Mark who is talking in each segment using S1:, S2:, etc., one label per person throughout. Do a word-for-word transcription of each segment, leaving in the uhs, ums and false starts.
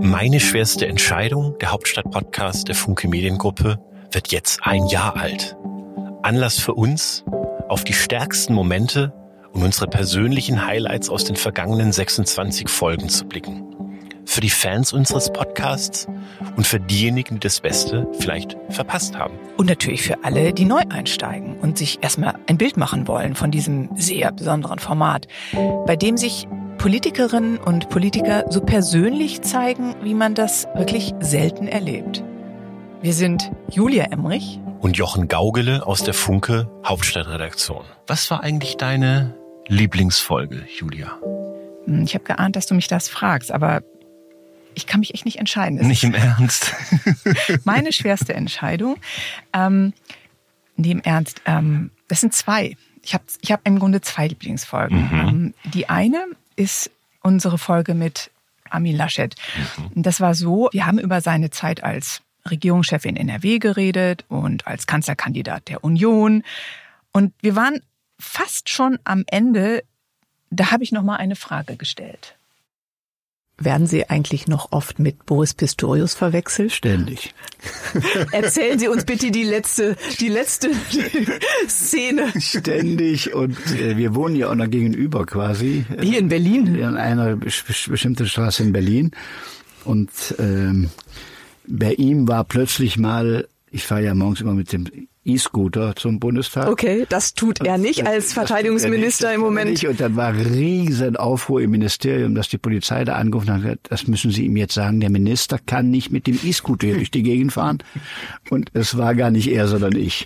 S1: Meine schwerste Entscheidung, der Hauptstadt-Podcast der Funke Mediengruppe, wird jetzt ein Jahr alt. Anlass für uns, auf die stärksten Momente und unsere persönlichen Highlights aus den vergangenen sechsundzwanzig Folgen zu blicken. Für die Fans unseres Podcasts und für diejenigen, die das Beste vielleicht verpasst haben.
S2: Und natürlich für alle, die neu einsteigen und sich erstmal ein Bild machen wollen von diesem sehr besonderen Format, bei dem sich Politikerinnen und Politiker so persönlich zeigen, wie man das wirklich selten erlebt. Wir sind Julia Emmerich
S1: und Jochen Gaugele aus der Funke Hauptstadtredaktion. Was war eigentlich deine Lieblingsfolge, Julia?
S2: Ich habe geahnt, dass du mich das fragst, aber ich kann mich echt nicht entscheiden. Es
S1: nicht im Ernst.
S2: Meine schwerste Entscheidung. Ähm, nee, im Ernst. Ähm, das sind zwei. Ich habe ich hab im Grunde zwei Lieblingsfolgen.
S1: Mhm.
S2: Ähm, die eine ist unsere Folge mit Armin Laschet. Mhm. Das war so, wir haben über seine Zeit als Regierungschef in N R W geredet und als Kanzlerkandidat der Union. Und wir waren fast schon am Ende. Da habe ich noch mal eine Frage gestellt.
S3: Werden Sie eigentlich noch oft mit Boris Pistorius verwechselt?
S4: Ständig.
S3: Erzählen Sie uns bitte die letzte, die letzte Szene.
S4: Ständig, und äh, wir wohnen ja auch noch gegenüber quasi.
S3: Hier in Berlin?
S4: In einer bestimmten Straße in Berlin. Und ähm, bei ihm war plötzlich mal, ich fahre ja morgens immer mit dem E-Scooter zum Bundestag.
S3: Okay, das tut er nicht als Verteidigungsminister im Moment.
S4: Nicht. Und dann war riesen Aufruhr im Ministerium, dass die Polizei da angerufen hat, das müssen Sie ihm jetzt sagen, der Minister kann nicht mit dem E-Scooter hier durch die Gegend fahren. Und es war gar nicht er, sondern ich.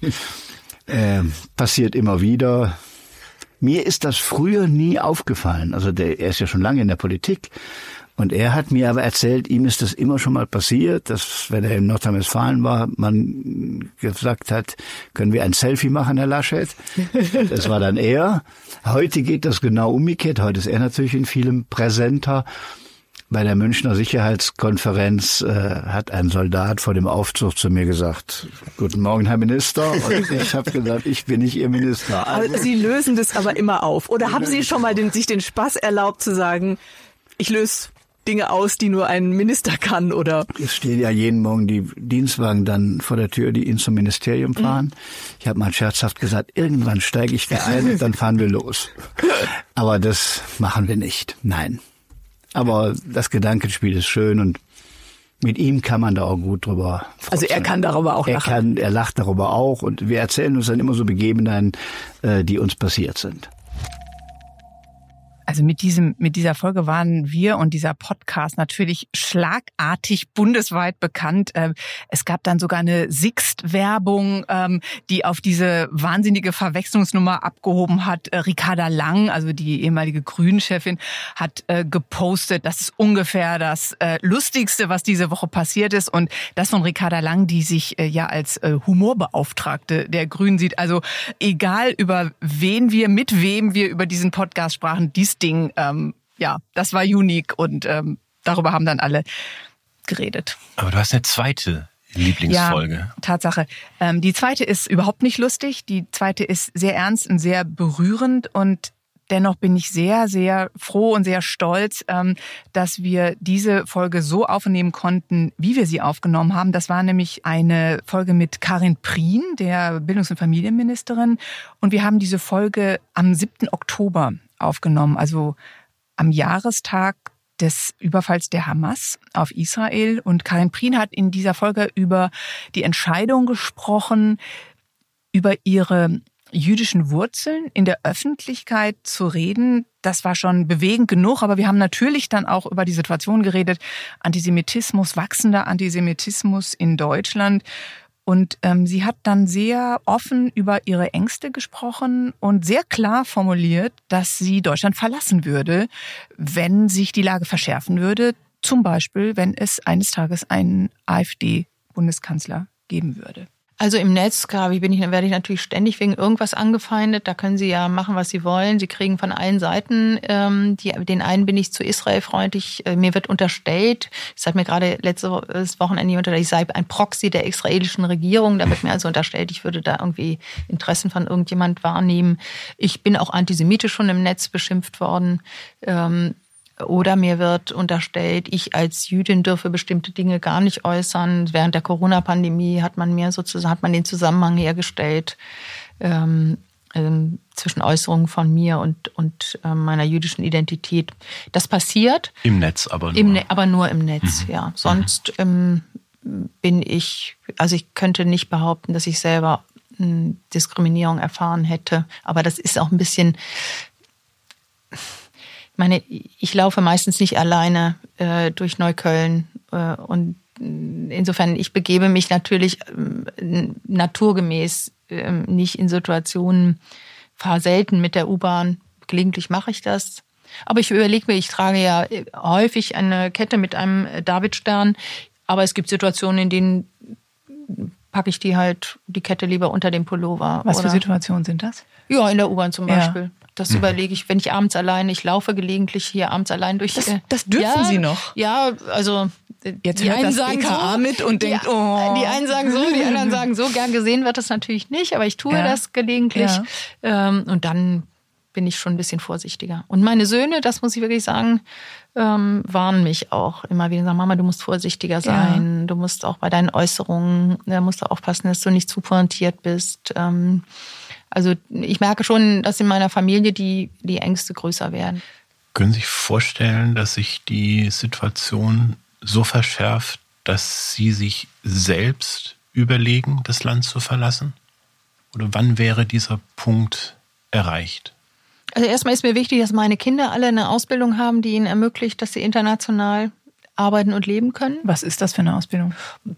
S4: Äh, passiert immer wieder. Mir ist das früher nie aufgefallen. Also der, er ist ja schon lange in der Politik. Und er hat mir aber erzählt, ihm ist das immer schon mal passiert, dass, wenn er in Nordrhein-Westfalen war, man gesagt hat, können wir ein Selfie machen, Herr Laschet? Das war dann er. Heute geht das genau umgekehrt. Heute ist er natürlich in vielem präsenter. Bei der Münchner Sicherheitskonferenz äh, hat ein Soldat vor dem Aufzug zu mir gesagt, guten Morgen, Herr Minister. Und ich habe gesagt, ich bin nicht Ihr Minister.
S3: Also, Sie lösen das aber immer auf. Oder haben Sie schon mal den, sich den Spaß erlaubt zu sagen, ich löse Dinge aus, die nur ein Minister kann, oder?
S4: Es stehen ja jeden Morgen die Dienstwagen dann vor der Tür, die ihn zum Ministerium fahren. Mhm. Ich habe mal scherzhaft gesagt, irgendwann steige ich da ein und dann fahren wir los. Aber das machen wir nicht. Nein. Aber das Gedankenspiel ist schön und mit ihm kann man da auch gut drüber freuen.
S3: Also er kann darüber auch
S4: er
S3: lachen.
S4: Kann, er lacht darüber auch und wir erzählen uns dann immer so Begebenheiten, die uns passiert sind.
S2: Also mit diesem, mit dieser Folge waren wir und dieser Podcast natürlich schlagartig bundesweit bekannt. Es gab dann sogar eine Sixt-Werbung, die auf diese wahnsinnige Verwechslungsnummer abgehoben hat. Ricarda Lang, also die ehemalige Grünen-Chefin, hat gepostet, das ist ungefähr das Lustigste, was diese Woche passiert ist. Und das von Ricarda Lang, die sich ja als Humorbeauftragte der Grünen sieht. Also egal, über wen wir, mit wem wir über diesen Podcast sprachen, dies Ding, ähm, ja, das war unique und ähm, darüber haben dann alle geredet.
S1: Aber du hast eine zweite Lieblingsfolge.
S2: Ja, Tatsache. Ähm, die zweite ist überhaupt nicht lustig. Die zweite ist sehr ernst und sehr berührend und dennoch bin ich sehr, sehr froh und sehr stolz, ähm, dass wir diese Folge so aufnehmen konnten, wie wir sie aufgenommen haben. Das war nämlich eine Folge mit Karin Prien, der Bildungs- und Familienministerin. Und wir haben diese Folge am siebten Oktober aufgenommen, also am Jahrestag des Überfalls der Hamas auf Israel. Und Karin Prien hat in dieser Folge über die Entscheidung gesprochen, über ihre jüdischen Wurzeln in der Öffentlichkeit zu reden. Das war schon bewegend genug, aber wir haben natürlich dann auch über die Situation geredet, Antisemitismus, wachsender Antisemitismus in Deutschland. Und ähm, sie hat dann sehr offen über ihre Ängste gesprochen und sehr klar formuliert, dass sie Deutschland verlassen würde, wenn sich die Lage verschärfen würde. Zum Beispiel, wenn es eines Tages einen AfD-Bundeskanzler geben würde.
S5: Also im Netz, glaube ich, bin ich, werde ich natürlich ständig wegen irgendwas angefeindet. Da können Sie ja machen, was Sie wollen. Sie kriegen von allen Seiten, ähm, die, den einen bin ich zu Israel freundlich. Äh, mir wird unterstellt, das hat mir gerade letztes Wochenende jemand unterstellt, ich sei ein Proxy der israelischen Regierung. Da wird mir also unterstellt, ich würde da irgendwie Interessen von irgendjemand wahrnehmen. Ich bin auch antisemitisch schon im Netz beschimpft worden. Ähm, Oder mir wird unterstellt, ich als Jüdin dürfe bestimmte Dinge gar nicht äußern. Während der Corona-Pandemie hat man mir sozusagen, hat man den Zusammenhang hergestellt ähm, ähm, zwischen Äußerungen von mir und, und äh, meiner jüdischen Identität. Das passiert.
S1: Im Netz aber nur.
S5: Im Ne- aber nur im Netz,
S1: Mhm.
S5: ja. Sonst ähm, bin ich, also ich könnte nicht behaupten, dass ich selber mh, Diskriminierung erfahren hätte. Aber das ist auch ein bisschen, ich meine, ich laufe meistens nicht alleine äh, durch Neukölln äh, und insofern, ich begebe mich natürlich äh, naturgemäß äh, nicht in Situationen, fahre selten mit der U-Bahn, gelegentlich mache ich das. Aber ich überlege mir, ich trage ja häufig eine Kette mit einem Davidstern, aber es gibt Situationen, in denen packe ich die halt, die Kette lieber unter dem Pullover.
S2: Was
S5: oder,
S2: für Situationen sind das?
S5: Ja, in der U-Bahn zum
S2: Ja.
S5: Beispiel. Das
S1: Mhm.
S5: überlege ich, wenn ich abends allein, ich laufe gelegentlich hier abends allein durch.
S2: Das,
S5: äh,
S2: das dürfen
S5: ja,
S2: Sie noch.
S5: Ja, also
S2: Jetzt
S5: die
S2: hört
S5: einen
S2: das
S5: sagen
S2: B K A
S5: so,
S2: mit und
S5: die,
S2: denkt, oh.
S5: die einen sagen so, die anderen sagen so. Gern gesehen wird das natürlich nicht, aber ich tue
S2: Ja.
S5: das gelegentlich.
S2: Ja.
S5: Ähm, und dann bin ich schon ein bisschen vorsichtiger. Und meine Söhne, das muss ich wirklich sagen, ähm, warnen mich auch immer wieder. Sagen, Mama, du musst vorsichtiger sein. Ja. Du musst auch bei deinen Äußerungen, da musst du aufpassen, dass du nicht zu pointiert bist. Ähm, also ich merke schon, dass in meiner Familie die, die Ängste größer werden.
S1: Können Sie sich vorstellen, dass sich die Situation so verschärft, dass Sie sich selbst überlegen, das Land zu verlassen? Oder wann wäre dieser Punkt erreicht?
S5: Also erstmal ist mir wichtig, dass meine Kinder alle eine Ausbildung haben, die ihnen ermöglicht, dass sie international arbeiten und leben können.
S2: Was ist das für eine Ausbildung?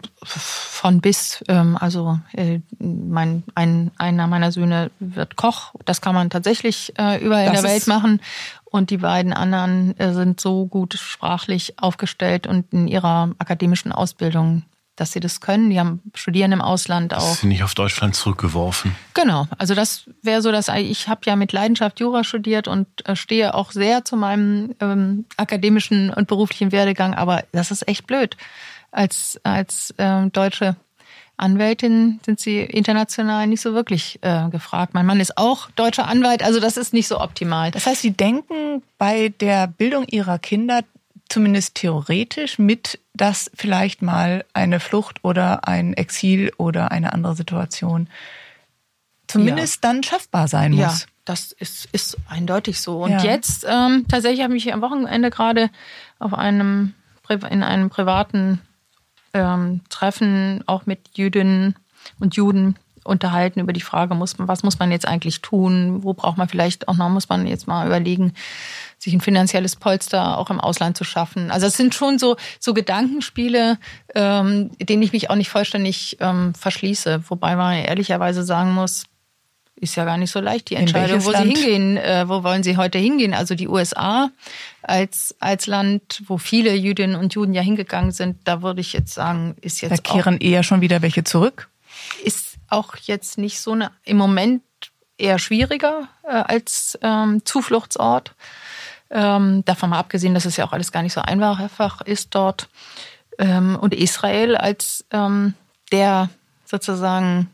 S5: Von bis. Ähm, also äh, mein, ein, einer meiner Söhne wird Koch. Das kann man tatsächlich äh, überall
S2: Das
S5: in der Welt
S2: ist-
S5: machen. Und die beiden anderen äh, sind so gut sprachlich aufgestellt und in ihrer akademischen Ausbildung, dass sie das können. Die haben studieren im Ausland auch.
S1: Sie sind nicht auf Deutschland zurückgeworfen.
S5: Genau, also das wäre so, dass ich habe ja mit Leidenschaft Jura studiert und äh, stehe auch sehr zu meinem ähm, akademischen und beruflichen Werdegang, aber das ist echt blöd. Als als ähm, deutsche Anwältin sind sie international nicht so wirklich äh, gefragt. Mein Mann ist auch deutscher Anwalt, also das ist nicht so optimal.
S2: Das heißt, Sie denken bei der Bildung Ihrer Kinder zumindest theoretisch mit, dass vielleicht mal eine Flucht oder ein Exil oder eine andere Situation zumindest dann schaffbar sein muss.
S5: Ja, das ist, ist eindeutig so. Und
S2: Ja.
S5: jetzt, ähm, tatsächlich habe ich mich am Wochenende gerade auf einem, Pri- in einem privaten ähm, Treffen auch mit Jüdinnen und Juden unterhalten über die Frage, muss man, was muss man jetzt eigentlich tun? Wo braucht man vielleicht auch noch, muss man jetzt mal überlegen, sich ein finanzielles Polster auch im Ausland zu schaffen. Also es sind schon so, so Gedankenspiele, ähm, denen ich mich auch nicht vollständig ähm, verschließe. Wobei man ehrlicherweise sagen muss, ist ja gar nicht so leicht, die
S2: In
S5: Entscheidung,
S2: welches
S5: wo
S2: Land?
S5: sie hingehen, äh, wo wollen sie heute hingehen. Also die U S A als, als Land, wo viele Jüdinnen und Juden ja hingegangen sind, da würde ich jetzt sagen, ist
S2: Da
S5: jetzt
S2: kehren eher schon wieder welche zurück.
S5: auch, ist auch jetzt nicht so eine, im Moment eher schwieriger äh, als ähm, Zufluchtsort. Ähm, davon mal abgesehen, dass es ja auch alles gar nicht so einfach ist dort. Ähm, und Israel als ähm, der sozusagen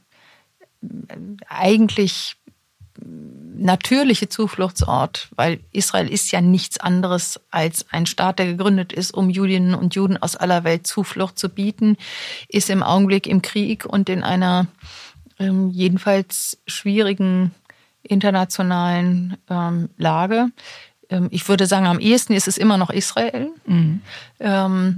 S5: eigentlich natürliche Zufluchtsort, weil Israel ist ja nichts anderes als ein Staat, der gegründet ist, um Jüdinnen und Juden aus aller Welt Zuflucht zu bieten, ist im Augenblick im Krieg und in einer ähm, jedenfalls schwierigen internationalen ähm, Lage. Ähm, ich würde sagen, am ehesten ist es immer noch Israel.
S2: Mhm.
S5: Ähm,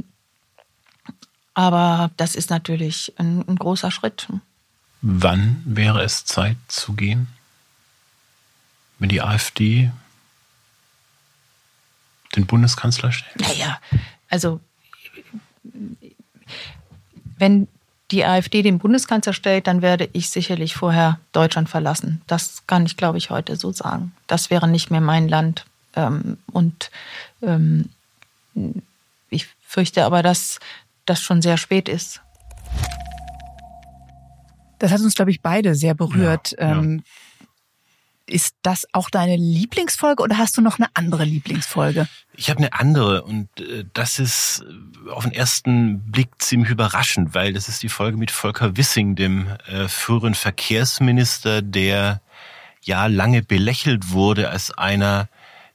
S5: aber das ist natürlich ein, ein großer Schritt.
S1: Wann wäre es Zeit zu gehen? Wenn die AfD den Bundeskanzler stellt?
S5: Naja, also wenn die AfD den Bundeskanzler stellt, dann werde ich sicherlich vorher Deutschland verlassen. Das kann ich, glaube ich, heute so sagen. Das wäre nicht mehr mein Land. Und ich fürchte aber, dass das schon sehr spät ist.
S2: Das hat uns, glaube ich, beide sehr berührt.
S1: Ja, ja.
S2: Ähm, ist das auch deine Lieblingsfolge oder hast du noch eine andere Lieblingsfolge?
S1: Ich habe eine andere und äh, das ist auf den ersten Blick ziemlich überraschend, weil das ist die Folge mit Volker Wissing, dem äh, früheren Verkehrsminister, der ja lange belächelt wurde als einer,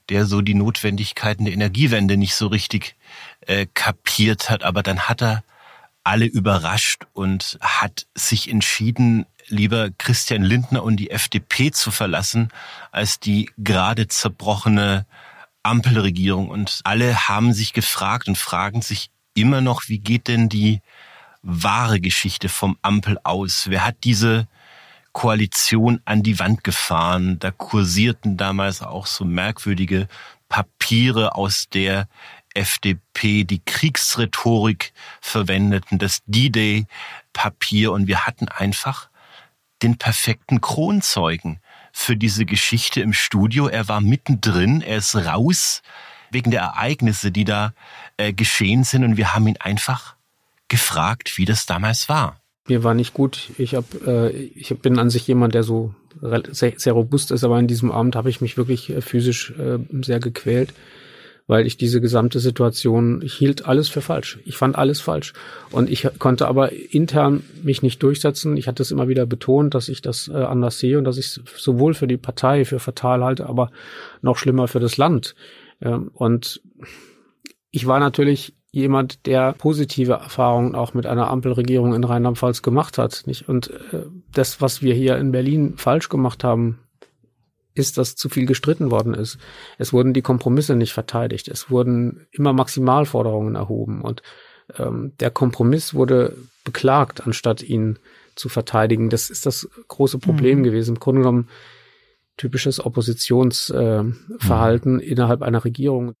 S1: der so die Notwendigkeiten der Energiewende nicht so richtig äh, kapiert hat. Aber dann hat er alle überrascht und hat sich entschieden, lieber Christian Lindner und die F D P zu verlassen, als die gerade zerbrochene Ampelregierung. Und alle haben sich gefragt und fragen sich immer noch, wie geht denn die wahre Geschichte vom Ampel aus? Wer hat diese Koalition an die Wand gefahren? Da kursierten damals auch so merkwürdige Papiere aus der F D P, die Kriegsrhetorik verwendeten, das D-Day-Papier, und wir hatten einfach den perfekten Kronzeugen für diese Geschichte im Studio. Er war mittendrin, er ist raus wegen der Ereignisse, die da äh, geschehen sind, und wir haben ihn einfach gefragt, wie das damals war.
S6: Mir war nicht gut. Ich hab, äh, ich bin an sich jemand, der so sehr, sehr robust ist, aber in diesem Abend habe ich mich wirklich äh, physisch äh, sehr gequält, weil ich diese gesamte Situation, ich hielt alles für falsch. Ich fand alles falsch. Und ich konnte aber intern mich nicht durchsetzen. Ich hatte es immer wieder betont, dass ich das äh, anders sehe und dass ich es sowohl für die Partei für fatal halte, aber noch schlimmer für das Land. Ähm, und ich war natürlich jemand, der positive Erfahrungen auch mit einer Ampelregierung in Rheinland-Pfalz gemacht hat, nicht? Und äh, das, was wir hier in Berlin falsch gemacht haben, ist, dass zu viel gestritten worden ist. Es wurden die Kompromisse nicht verteidigt. Es wurden immer Maximalforderungen erhoben. Und ähm, der Kompromiss wurde beklagt, anstatt ihn zu verteidigen. Das ist das große Problem mhm. gewesen. Im Grunde genommen typisches Oppositionsverhalten äh, mhm. innerhalb einer Regierung.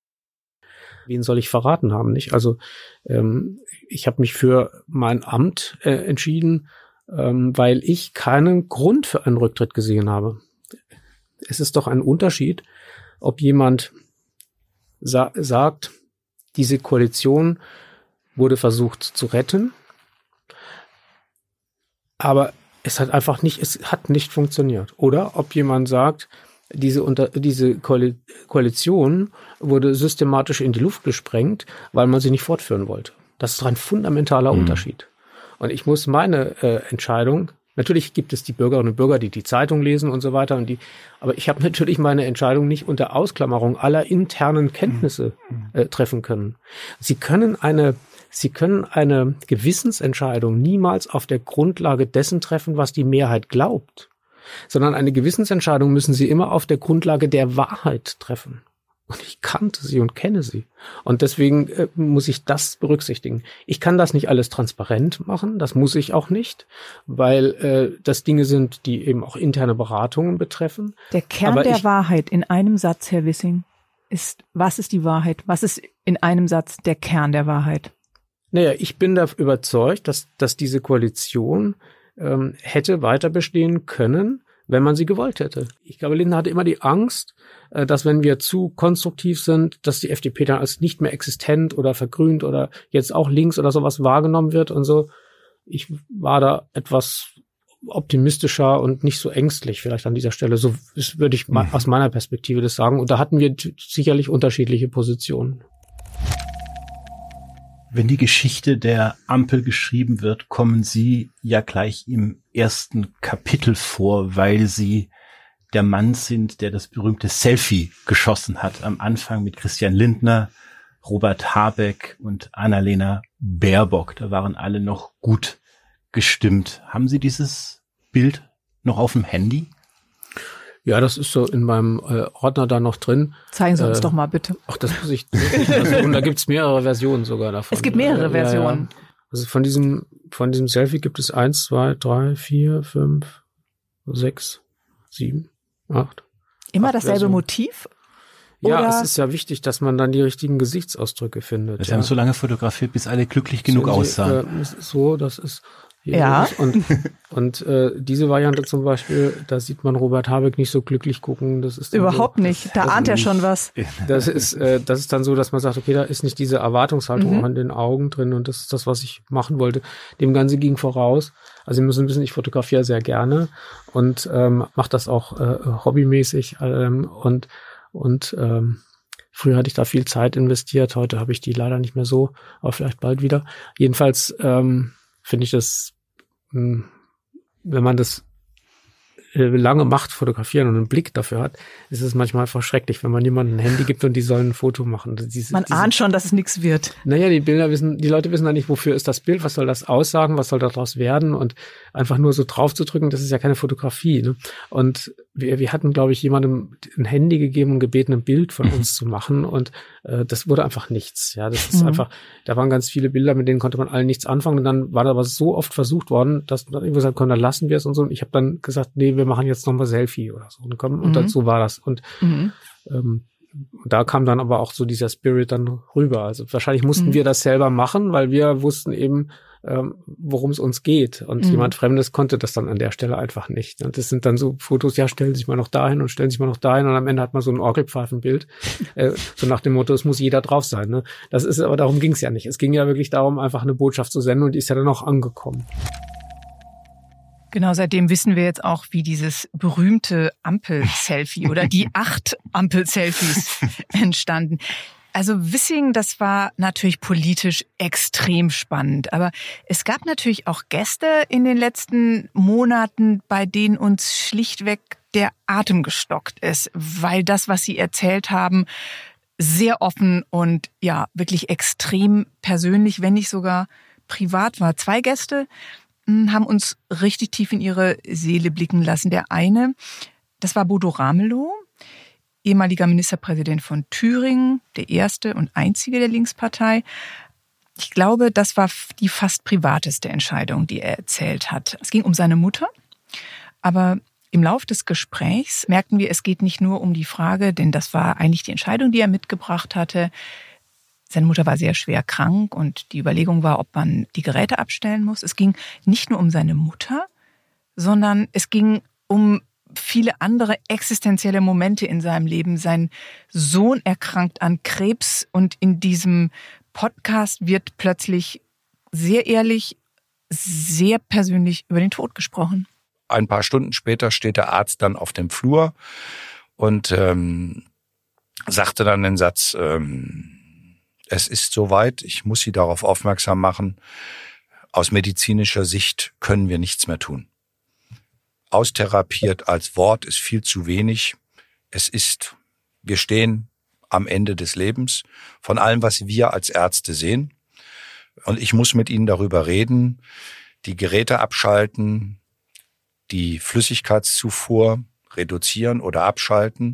S6: Wen soll ich verraten haben, nicht? Also ähm, ich habe mich für mein Amt äh, entschieden, ähm, weil ich keinen Grund für einen Rücktritt gesehen habe. Es ist doch ein Unterschied, ob jemand sa- sagt, diese Koalition wurde versucht zu retten, aber es hat einfach nicht, es hat nicht funktioniert. Oder ob jemand sagt, diese unter, diese Koalition wurde systematisch in die Luft gesprengt, weil man sie nicht fortführen wollte. Das ist ein fundamentaler mhm. Unterschied. Und ich muss meine äh, Entscheidung, natürlich gibt es die Bürgerinnen und Bürger, die die Zeitung lesen und so weiter, und die, aber ich habe natürlich meine Entscheidung nicht unter Ausklammerung aller internen Kenntnisse äh, treffen können. Sie können eine, Sie können eine Gewissensentscheidung niemals auf der Grundlage dessen treffen, was die Mehrheit glaubt, sondern eine Gewissensentscheidung müssen Sie immer auf der Grundlage der Wahrheit treffen. Und ich kannte sie und kenne sie. Und deswegen äh, muss ich das berücksichtigen. Ich kann das nicht alles transparent machen, das muss ich auch nicht, weil äh, das Dinge sind, die eben auch interne Beratungen betreffen.
S3: Der Kern Aber der ich, Wahrheit in einem Satz, Herr Wissing, ist, was ist die Wahrheit? Was ist in einem Satz der Kern der Wahrheit?
S6: Naja, ich bin da überzeugt, dass, dass diese Koalition ähm, hätte weiter bestehen können, wenn man sie gewollt hätte. Ich glaube, Lindner hatte immer die Angst, dass wenn wir zu konstruktiv sind, dass die F D P dann als nicht mehr existent oder vergrünt oder jetzt auch links oder sowas wahrgenommen wird und so. Ich war da etwas optimistischer und nicht so ängstlich vielleicht an dieser Stelle. So würde ich mhm. aus meiner Perspektive das sagen. Und da hatten wir t- sicherlich unterschiedliche Positionen.
S1: Wenn die Geschichte der Ampel geschrieben wird, kommen Sie ja gleich im ersten Kapitel vor, weil Sie der Mann sind, der das berühmte Selfie geschossen hat. Am Anfang mit Christian Lindner, Robert Habeck und Annalena Baerbock. Da waren alle noch gut gestimmt. Haben Sie dieses Bild noch auf dem Handy?
S6: Ja, das ist so in meinem äh, Ordner da noch drin.
S3: Zeigen Sie uns
S6: äh,
S3: doch mal bitte.
S6: Ach, das muss ich. Also, und da gibt's mehrere Versionen sogar davon.
S3: Es gibt mehrere
S6: äh,
S3: Versionen.
S6: Ja, ja. Also von diesem von diesem Selfie gibt es eins, zwei, drei, vier, fünf, sechs, sieben, acht.
S3: Immer
S6: acht
S3: dasselbe
S6: Versionen.
S3: Motiv?
S6: Ja,
S3: Oder?
S6: Es ist ja wichtig, dass man dann die richtigen Gesichtsausdrücke findet.
S1: Sie
S6: ja.
S1: haben so lange fotografiert, bis alle glücklich genug
S6: Sie,
S1: aussahen.
S6: Äh, so, das ist hier
S3: ja.
S6: ist. Und, und äh, diese Variante zum Beispiel, da sieht man Robert Habeck nicht so glücklich gucken. Das ist
S3: Überhaupt
S6: so,
S3: nicht. Da ahnt er schon was.
S6: Das ist, äh, das ist dann so, dass man sagt, okay, da ist nicht diese Erwartungshaltung
S3: Mhm.
S6: auch an den Augen drin, und das ist das, was ich machen wollte. Dem Ganze ging voraus. Also Sie müssen wissen, ich fotografiere sehr gerne und ähm, mache das auch äh, hobbymäßig ähm, und und ähm, früher hatte ich da viel Zeit investiert, heute habe ich die leider nicht mehr so, aber vielleicht bald wieder. Jedenfalls ähm, finde ich das, mh, wenn man das äh, lange macht, fotografieren und einen Blick dafür hat, ist es manchmal einfach schrecklich, wenn man jemandem ein Handy gibt und die sollen ein Foto machen. Diese,
S3: man
S6: diese,
S3: ahnt schon, dass es nichts wird.
S6: Naja, die Bilder wissen, die Leute wissen ja nicht, wofür ist das Bild, was soll das aussagen, was soll daraus werden, und einfach nur so drauf zu drücken, das ist ja keine Fotografie. Ne? Und wir, wir hatten, glaube ich, jemandem ein Handy gegeben und gebeten, ein Bild von uns zu machen, und äh, das wurde einfach nichts. Ja, das ist mhm. einfach, da waren ganz viele Bilder, mit denen konnte man allen nichts anfangen, und dann war da aber so oft versucht worden, dass man irgendwie gesagt, komm, dann lassen wir es und so. Und ich habe dann gesagt, nee, wir machen jetzt nochmal Selfie oder so. Und, komm, mhm. und dann, so war das. Und mhm. ähm, da kam dann aber auch so dieser Spirit dann rüber. Also wahrscheinlich mussten mhm. wir das selber machen, weil wir wussten eben, ähm, worum es uns geht. Und mhm. jemand Fremdes konnte das dann an der Stelle einfach nicht. Und das sind dann so Fotos, ja, stellen sich mal noch dahin und stellen sich mal noch dahin, und am Ende hat man so ein Orgelpfeifenbild. äh, so nach dem Motto, es muss jeder drauf sein. Ne? Das ist, aber darum ging es ja nicht. Es ging ja wirklich darum, einfach eine Botschaft zu senden, und die ist ja dann auch angekommen.
S2: Genau, seitdem wissen wir jetzt auch, wie dieses berühmte Ampel-Selfie oder die acht Ampel-Selfies entstanden. Also Wissing, das war natürlich politisch extrem spannend. Aber es gab natürlich auch Gäste in den letzten Monaten, bei denen uns schlichtweg der Atem gestockt ist, weil das, was sie erzählt haben, sehr offen und ja wirklich extrem persönlich, wenn nicht sogar privat war. Zwei Gäste haben uns richtig tief in ihre Seele blicken lassen. Der eine, das war Bodo Ramelow, ehemaliger Ministerpräsident von Thüringen, der erste und einzige der Linkspartei. Ich glaube, das war die fast privateste Entscheidung, die er erzählt hat. Es ging um seine Mutter, aber im Lauf des Gesprächs merkten wir, es geht nicht nur um die Frage, denn das war eigentlich die Entscheidung, die er mitgebracht hatte. Seine Mutter war sehr schwer krank und die Überlegung war, ob man die Geräte abstellen muss. Es ging nicht nur um seine Mutter, sondern es ging um viele andere existenzielle Momente in seinem Leben. Sein Sohn erkrankt an Krebs, und in diesem Podcast wird plötzlich sehr ehrlich, sehr persönlich über den Tod gesprochen.
S7: Ein paar Stunden später steht der Arzt dann auf dem Flur und ähm, sagte dann den Satz, ähm, es ist soweit, ich muss Sie darauf aufmerksam machen, aus medizinischer Sicht können wir nichts mehr tun. Austherapiert als Wort ist viel zu wenig. Es ist, wir stehen am Ende des Lebens von allem, was wir als Ärzte sehen. Und ich muss mit Ihnen darüber reden, die Geräte abschalten, die Flüssigkeitszufuhr reduzieren oder abschalten.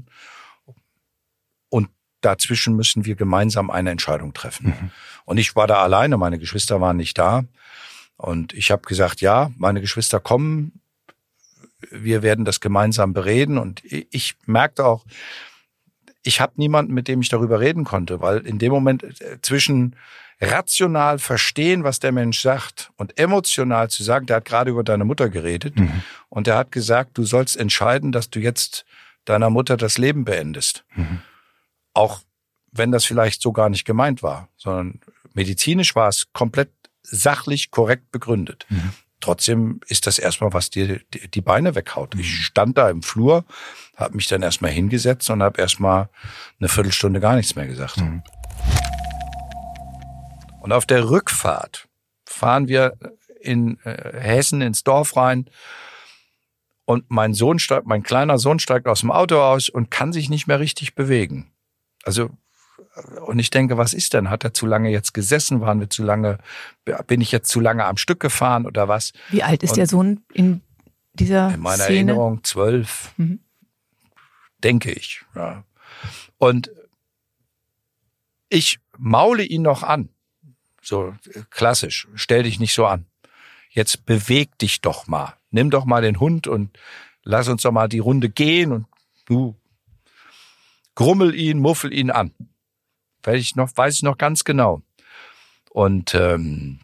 S7: Und dazwischen müssen wir gemeinsam eine Entscheidung treffen. Mhm. Und ich war da alleine, meine Geschwister waren nicht da. Und ich habe gesagt, ja, meine Geschwister kommen, wir werden das gemeinsam bereden. Und ich merkte auch, ich habe niemanden, mit dem ich darüber reden konnte, weil in dem Moment zwischen rational verstehen, was der Mensch sagt, und emotional zu sagen, der hat gerade über deine Mutter geredet, mhm. und der hat gesagt, du sollst entscheiden, dass du jetzt deiner Mutter das Leben beendest. Mhm. Auch wenn das vielleicht so gar nicht gemeint war, sondern medizinisch war es komplett sachlich korrekt begründet. Mhm. Trotzdem ist das erstmal, was dir die Beine weghaut. Mhm. Ich stand da im Flur, habe mich dann erstmal hingesetzt und habe erstmal eine Viertelstunde gar nichts mehr gesagt. Mhm. Und auf der Rückfahrt fahren wir in äh, Hessen ins Dorf rein, und mein Sohn steigt, mein kleiner Sohn steigt aus dem Auto aus und kann sich nicht mehr richtig bewegen. Also, und ich denke, was ist denn? Hat er zu lange jetzt gesessen? Waren wir zu lange, bin ich jetzt zu lange am Stück gefahren oder was?
S2: Wie alt ist und der Sohn in dieser
S7: In meiner
S2: Szene?
S7: Erinnerung zwölf, mhm. denke ich. Ja. Und ich maule ihn noch an. So klassisch, stell dich nicht so an. Jetzt beweg dich doch mal. Nimm doch mal den Hund und lass uns doch mal die Runde gehen, und du grummel ihn, muffel ihn an. Weiß ich noch, weiß ich noch ganz genau. Und ähm,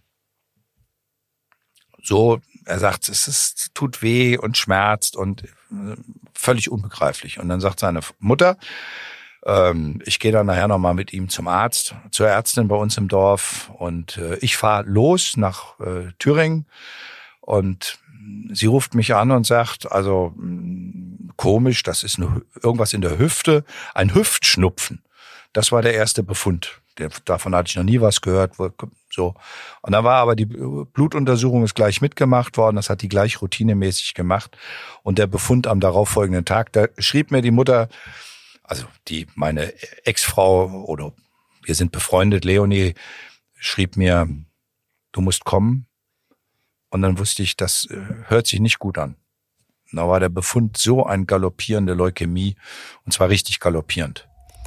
S7: so, er sagt, es ist, tut weh und schmerzt und äh, völlig unbegreiflich. Und dann sagt seine Mutter, ähm, ich gehe dann nachher nochmal mit ihm zum Arzt, zur Ärztin bei uns im Dorf, und äh, ich fahre los nach äh, Thüringen, und sie ruft mich an und sagt, also mh, komisch, das ist eine, irgendwas in der Hüfte, ein Hüftschnupfen. Das war der erste Befund. Der, davon hatte ich noch nie was gehört. So. Und da war aber die Blutuntersuchung ist gleich mitgemacht worden. Das hat die gleich routinemäßig gemacht. Und der Befund am darauffolgenden Tag, da schrieb mir die Mutter, also die, meine Ex-Frau oder wir sind befreundet, Leonie, schrieb mir, du musst kommen. Und dann wusste ich, das hört sich nicht gut an. Und da war der Befund so eine galoppierende Leukämie, und zwar richtig galoppierend.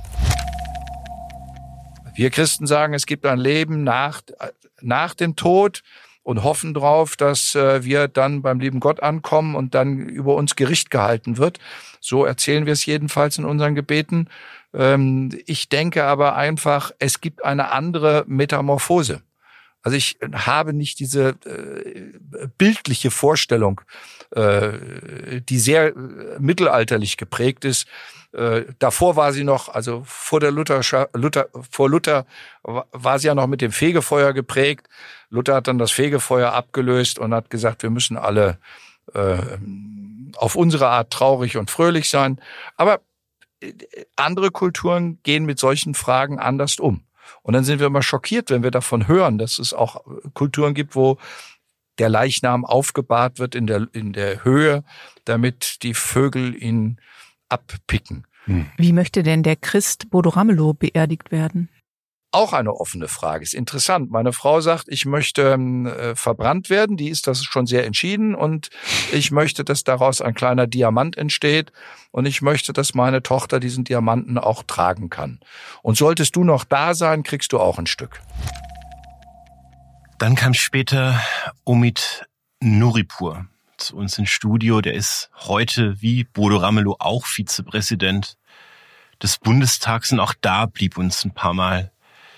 S7: Wir Christen sagen, es gibt ein Leben nach, nach dem Tod und hoffen drauf, dass wir dann beim lieben Gott ankommen und dann über uns Gericht gehalten wird. So erzählen wir es jedenfalls in unseren Gebeten. Ich denke aber einfach, es gibt eine andere Metamorphose. Also ich habe nicht diese äh, bildliche Vorstellung, äh, die sehr äh, mittelalterlich geprägt ist. Äh, davor war sie noch, also vor der Luther, Luther, vor Luther war sie ja noch mit dem Fegefeuer geprägt. Luther hat dann das Fegefeuer abgelöst und hat gesagt, wir müssen alle äh, auf unsere Art traurig und fröhlich sein. Aber äh, andere Kulturen gehen mit solchen Fragen anders um. Und dann sind wir immer schockiert, wenn wir davon hören, dass es auch Kulturen gibt, wo der Leichnam aufgebahrt wird in der, in der Höhe, damit die Vögel ihn abpicken.
S2: Wie möchte denn der Christ Bodo Ramelow beerdigt werden?
S7: Auch eine offene Frage. Ist interessant. Meine Frau sagt, ich möchte äh, verbrannt werden. Die ist das schon sehr entschieden. Und ich möchte, dass daraus ein kleiner Diamant entsteht. Und ich möchte, dass meine Tochter diesen Diamanten auch tragen kann. Und solltest du noch da sein, kriegst du auch ein Stück.
S1: Dann kam später Omid Nuripur zu uns ins Studio. Der ist heute wie Bodo Ramelow auch Vizepräsident des Bundestags. Und auch da blieb uns ein paar Mal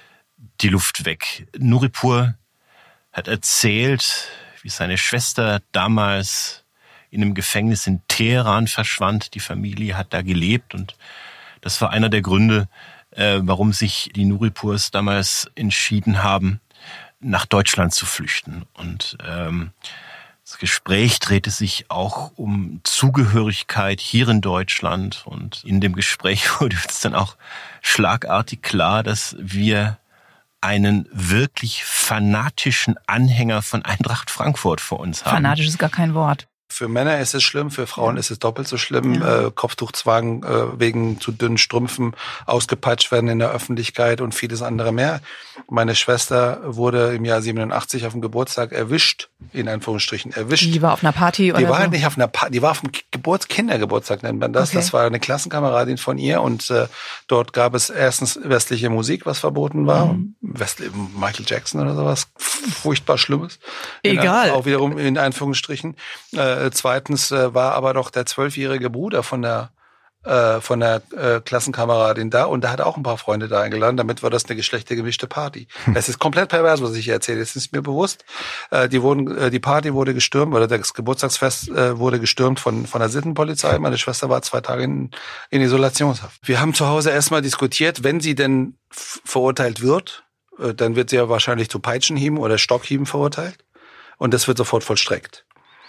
S1: die Luft weg. Nuripur hat erzählt, wie seine Schwester damals in einem Gefängnis in Teheran verschwand. Die Familie hat da gelebt und das war einer der Gründe, äh, warum sich die Nuripurs damals entschieden haben, nach Deutschland zu flüchten. Und ähm, das Gespräch drehte sich auch um Zugehörigkeit hier in Deutschland. Und in dem Gespräch wurde uns dann auch schlagartig klar, dass wir einen wirklich fanatischen Anhänger von Eintracht Frankfurt vor uns haben.
S2: Fanatisch ist gar kein Wort.
S8: Für Männer ist es schlimm, für Frauen
S2: ja.
S8: ist es doppelt so schlimm.
S2: Ja.
S8: Äh, Kopftuchzwang äh, wegen zu dünnen Strümpfen, ausgepeitscht werden in der Öffentlichkeit und vieles andere mehr. Meine Schwester wurde im Jahr siebenundachtzig auf dem Geburtstag erwischt, in Anführungsstrichen erwischt.
S2: Die war auf einer Party oder
S8: Die war
S2: so?
S8: halt nicht auf einer Party, die war auf dem Geburts Kindergeburtstag, nennt man das.
S2: Okay.
S8: Das war eine Klassenkameradin von ihr und äh, dort gab es erstens westliche Musik, was verboten war.
S2: Mhm.
S8: Westliche, Michael Jackson oder sowas. Furchtbar Schlimmes.
S2: Egal.
S8: In, auch wiederum in Anführungsstrichen. Äh, Zweitens äh, war aber doch der zwölfjährige Bruder von der äh, von der äh, Klassenkameradin da und da hat auch ein paar Freunde da eingeladen. Damit war das eine geschlechtergemischte Party. Es hm. ist komplett pervers, was ich hier erzähle. Es ist mir bewusst. Äh, die wurden, äh, die Party wurde gestürmt oder das Geburtstagsfest äh, wurde gestürmt von von der Sittenpolizei. Meine Schwester war zwei Tage in, in Isolationshaft. Wir haben zu Hause erstmal diskutiert, wenn sie denn f- verurteilt wird, äh, dann wird sie ja wahrscheinlich zu Peitschenhieben oder Stockhieben verurteilt und das wird sofort vollstreckt.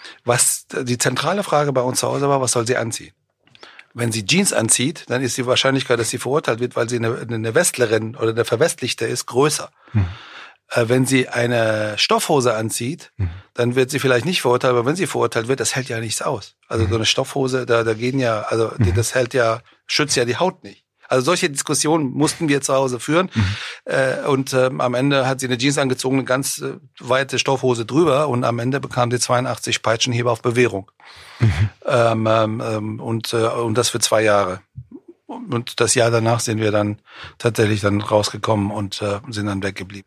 S8: Was die zentrale Frage bei uns zu Hause war, was soll sie anziehen? Wenn sie Jeans anzieht, dann ist die Wahrscheinlichkeit, dass sie verurteilt wird, weil sie eine, eine Westlerin oder eine Verwestlichte ist, größer. Mhm. Äh, wenn sie eine Stoffhose anzieht, mhm. dann wird sie vielleicht nicht verurteilt, aber wenn sie verurteilt wird, das hält ja nichts aus. Also mhm. so eine Stoffhose, da, da gehen ja, also mhm. das hält ja, schützt ja die Haut nicht. Also solche Diskussionen mussten wir zu Hause führen. Mhm. Äh, und ähm, am Ende hat sie eine Jeans angezogen, eine ganz äh, weite Stoffhose drüber. Und am Ende bekam sie zweiundachtzig Peitschenhiebe auf Bewährung. Mhm. Ähm, ähm, und, äh, und das für zwei Jahre. Und das Jahr danach sind wir dann tatsächlich dann rausgekommen und äh, sind dann weggeblieben.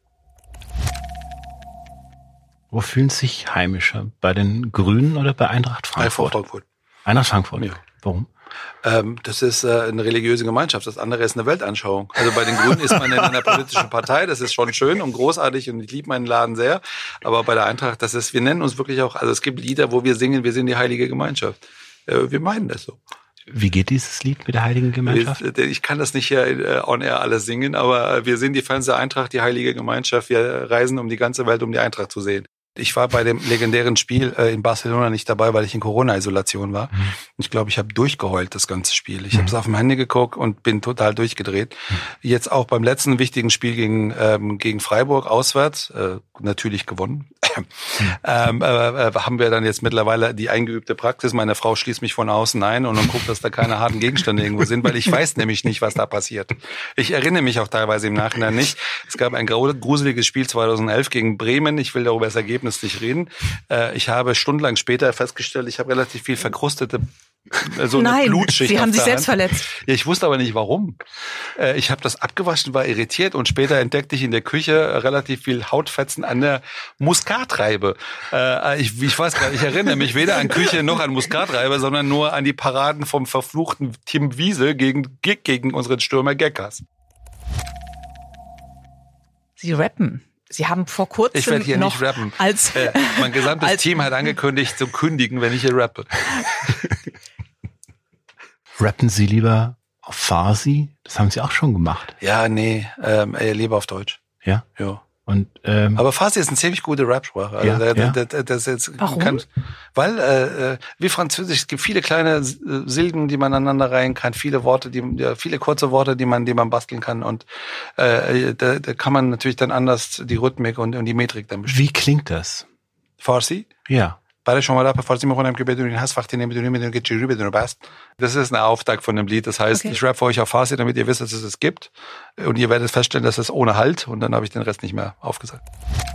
S1: Wo fühlen Sie sich heimischer? Bei den Grünen oder bei Eintracht Frankfurt?
S8: Frankfurt.
S1: Eintracht Frankfurt?
S8: Ja.
S1: Warum?
S8: Ähm, das ist äh, eine religiöse Gemeinschaft. Das andere ist eine Weltanschauung. Also bei den Grünen ist man in einer politischen Partei. Das ist schon schön und großartig und ich liebe meinen Laden sehr. Aber bei der Eintracht, das ist, wir nennen uns wirklich auch, also es gibt Lieder, wo wir singen, wir sind die heilige Gemeinschaft. Äh, wir meinen das so.
S1: Wie geht dieses Lied mit der heiligen Gemeinschaft?
S8: Ich kann das nicht hier äh, on air alles singen, aber wir sind die Fans der Eintracht, die heilige Gemeinschaft. Wir reisen um die ganze Welt, um die Eintracht zu sehen. Ich war bei dem legendären Spiel äh, in Barcelona nicht dabei, weil ich in Corona-Isolation war. Mhm. Ich glaube, ich habe durchgeheult das ganze Spiel. Ich mhm. habe es auf dem Handy geguckt und bin total durchgedreht. Mhm. Jetzt auch beim letzten wichtigen Spiel gegen ähm, gegen Freiburg auswärts, äh, natürlich gewonnen. Mhm. ähm, äh, äh, haben wir dann jetzt mittlerweile die eingeübte Praxis. Meine Frau schließt mich von außen ein und dann guckt, dass da keine harten Gegenstände irgendwo sind, weil ich weiß nämlich nicht, was da passiert. Ich erinnere mich auch teilweise im Nachhinein nicht. Es gab ein gruseliges Spiel zweitausendelf gegen Bremen. Ich will darüber das Ergebnis nicht reden. Äh, ich habe stundenlang später festgestellt, ich habe relativ viel verkrustete so eine
S3: Nein,
S8: Blutschicht
S3: Sie haben sich
S8: Hand.
S3: selbst verletzt.
S8: Ja, ich wusste aber nicht warum. Äh, ich habe das abgewaschen, war irritiert und später entdeckte ich in der Küche relativ viel Hautfetzen an der Muskatreibe. Äh, ich, ich weiß gar nicht, ich erinnere mich weder an Küche noch an Muskatreibe, sondern nur an die Paraden vom verfluchten Tim Wiese gegen, gegen unseren Stürmer Geckers.
S3: Sie rappen. Sie haben vor kurzem
S8: ich werde hier
S3: noch
S8: nicht rappen.
S3: Als,
S8: äh, mein gesamtes als, Team hat angekündigt zu kündigen, wenn ich hier rappe.
S1: Rappen Sie lieber auf Farsi? Das haben Sie auch schon gemacht.
S8: Ja, nee, ähm, lieber auf Deutsch.
S1: Ja?
S8: Ja.
S1: Und, ähm,
S8: aber Farsi ist eine ziemlich gute Rap-Sprache. Also
S1: ja,
S8: da,
S1: ja.
S8: Da, da, das jetzt
S3: Warum?
S8: Kann, weil äh, wie Französisch, es gibt viele kleine Silben, die man aneinander reihen kann, viele Worte, die ja, viele kurze Worte, die man, die man basteln kann. Und äh, da, da kann man natürlich dann anders die Rhythmik und, und die Metrik dann bestimmen.
S1: Wie klingt das?
S8: Farsi?
S1: Ja.
S8: Das ist eine Auftakt von dem Lied. Das heißt, okay. Ich rappe für euch auf Farsi, damit ihr wisst, dass es es gibt. Und ihr werdet feststellen, dass es ohne Halt. Und dann habe ich den Rest nicht mehr aufgesagt.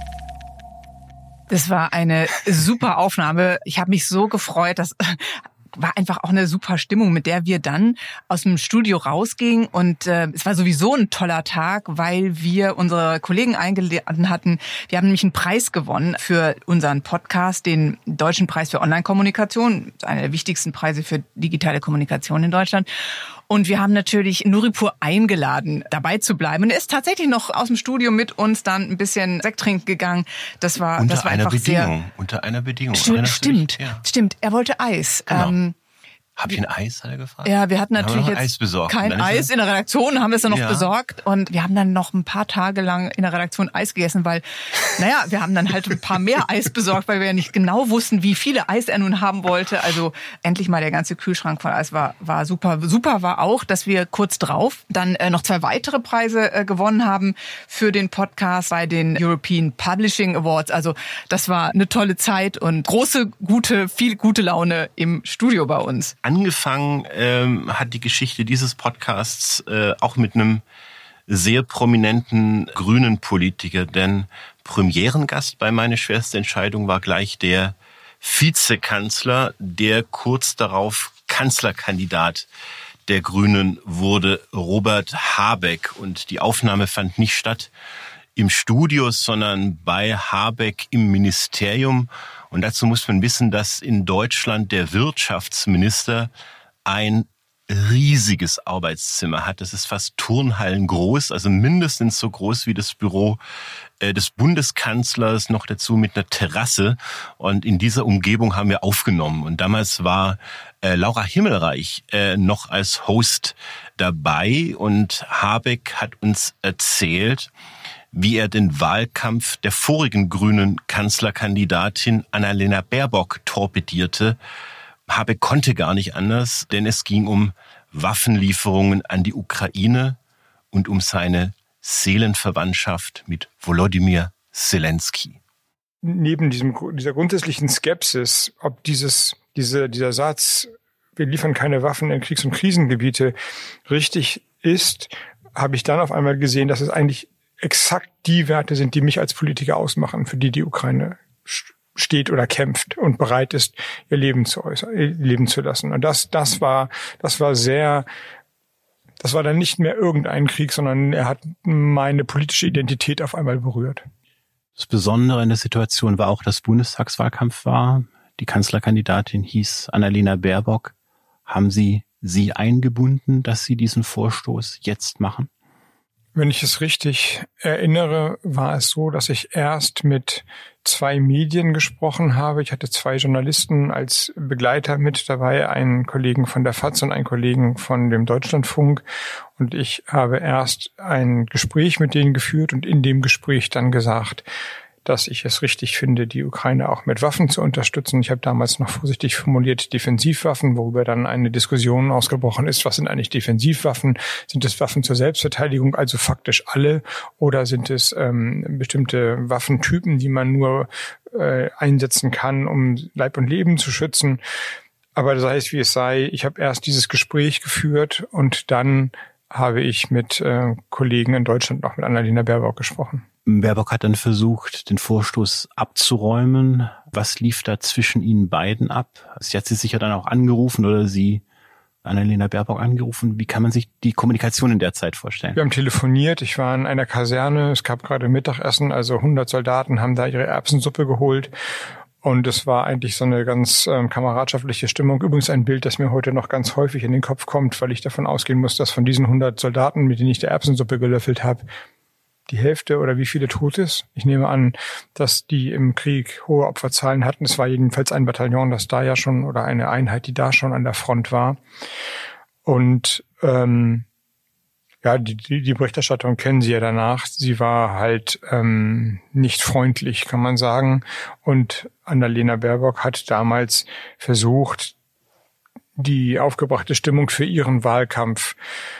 S2: Das war eine super Aufnahme. Ich habe mich so gefreut, dass war einfach auch eine super Stimmung, mit der wir dann aus dem Studio rausgingen. Und äh, es war sowieso ein toller Tag, weil wir unsere Kollegen eingeladen hatten. Wir haben nämlich einen Preis gewonnen für unseren Podcast, den Deutschen Preis für Online-Kommunikation, einer der wichtigsten Preise für digitale Kommunikation in Deutschland. Und wir haben natürlich Nuripur eingeladen, dabei zu bleiben. Und er ist tatsächlich noch aus dem Studio mit uns dann ein bisschen Sekt trinken gegangen. Das war,
S1: unter
S2: das war
S1: einer
S2: einfach
S1: Bedingung.
S2: sehr.
S1: Unter einer Bedingung.
S2: Stimmt, stimmt,
S1: ja.
S2: stimmt. Er wollte Eis.
S1: Genau.
S2: Ähm,
S1: Hab ich ein Eis, hat er gefragt?
S2: Ja, wir hatten
S1: dann
S2: natürlich
S1: haben wir noch
S2: jetzt
S1: Eis besorgt.
S2: kein Eis in der Redaktion, haben wir es dann noch
S1: ja.
S2: besorgt. Und wir haben dann noch ein paar Tage lang in der Redaktion Eis gegessen, weil, naja, wir haben dann halt ein paar mehr Eis besorgt, weil wir ja nicht genau wussten, wie viele Eis er nun haben wollte. Also endlich mal der ganze Kühlschrank voll Eis war, war super. Super war auch, dass wir kurz drauf dann äh, noch zwei weitere Preise äh, gewonnen haben für den Podcast bei den European Publishing Awards. Also das war eine tolle Zeit und große, gute, viel gute Laune im Studio bei uns.
S1: Angefangen ähm, hat die Geschichte dieses Podcasts äh, auch mit einem sehr prominenten grünen Politiker, denn Premierengast bei Meine schwerste Entscheidung war gleich der Vizekanzler, der kurz darauf Kanzlerkandidat der Grünen wurde, Robert Habeck. Und die Aufnahme fand nicht statt im Studio, sondern bei Habeck im Ministerium. Und dazu muss man wissen, dass in Deutschland der Wirtschaftsminister ein riesiges Arbeitszimmer hat. Das ist fast Turnhallen groß, also mindestens so groß wie das Büro äh, des Bundeskanzlers, noch dazu mit einer Terrasse. Und in dieser Umgebung haben wir aufgenommen. Und damals war äh, Laura Himmelreich äh, noch als Host dabei. Und Habeck hat uns erzählt, wie er den Wahlkampf der vorigen grünen Kanzlerkandidatin Annalena Baerbock torpedierte. Habeck konnte gar nicht anders, denn es ging um Waffenlieferungen an die Ukraine und um seine Seelenverwandtschaft mit Volodymyr Zelensky.
S9: Neben diesem, dieser grundsätzlichen Skepsis, ob dieses, diese, dieser Satz, wir liefern keine Waffen in Kriegs- und Krisengebiete, richtig ist, habe ich dann auf einmal gesehen, dass es eigentlich exakt die Werte sind, die mich als Politiker ausmachen, für die die Ukraine steht oder kämpft und bereit ist, ihr Leben zu äußern, ihr Leben zu lassen. Und das, das war, das war sehr, das war dann nicht mehr irgendein Krieg, sondern er hat meine politische Identität auf einmal berührt.
S1: Das Besondere in der Situation war auch, dass Bundestagswahlkampf war. Die Kanzlerkandidatin hieß Annalena Baerbock. Haben Sie sie eingebunden, dass Sie diesen Vorstoß jetzt machen?
S9: Wenn ich es richtig erinnere, war es so, dass ich erst mit zwei Medien gesprochen habe. Ich hatte zwei Journalisten als Begleiter mit dabei, einen Kollegen von der FAZ und einen Kollegen von dem Deutschlandfunk. Und ich habe erst ein Gespräch mit denen geführt und in dem Gespräch dann gesagt, dass ich es richtig finde, die Ukraine auch mit Waffen zu unterstützen. Ich habe damals noch vorsichtig formuliert Defensivwaffen, worüber dann eine Diskussion ausgebrochen ist. Was sind eigentlich Defensivwaffen? Sind es Waffen zur Selbstverteidigung, also faktisch alle? Oder sind es ähm, bestimmte Waffentypen, die man nur äh, einsetzen kann, um Leib und Leben zu schützen? Aber sei es wie es sei, ich habe erst dieses Gespräch geführt und dann habe ich mit äh, Kollegen in Deutschland noch mit Annalena Baerbock gesprochen.
S1: Baerbock hat dann versucht, den Vorstoß abzuräumen. Was lief da zwischen Ihnen beiden ab? Sie hat Sie sicher dann auch angerufen oder Sie Annalena Baerbock angerufen. Wie kann man sich die Kommunikation in der Zeit vorstellen?
S9: Wir haben telefoniert. Ich war in einer Kaserne. Es gab gerade Mittagessen. Also hundert Soldaten haben da ihre Erbsensuppe geholt. Und es war eigentlich so eine ganz ähm, kameradschaftliche Stimmung. Übrigens ein Bild, das mir heute noch ganz häufig in den Kopf kommt, weil ich davon ausgehen muss, dass von diesen hundert Soldaten, mit denen ich die Erbsensuppe gelöffelt habe, die Hälfte oder wie viele tot ist. Ich nehme an, dass die im Krieg hohe Opferzahlen hatten. Es war jedenfalls ein Bataillon, das da ja schon, oder eine Einheit, die da schon an der Front war. Und ähm, ja, die, die, die Berichterstattung kennen Sie ja danach. Sie war halt ähm, nicht freundlich, kann man sagen. Und Annalena Baerbock hat damals versucht, die aufgebrachte Stimmung für ihren Wahlkampf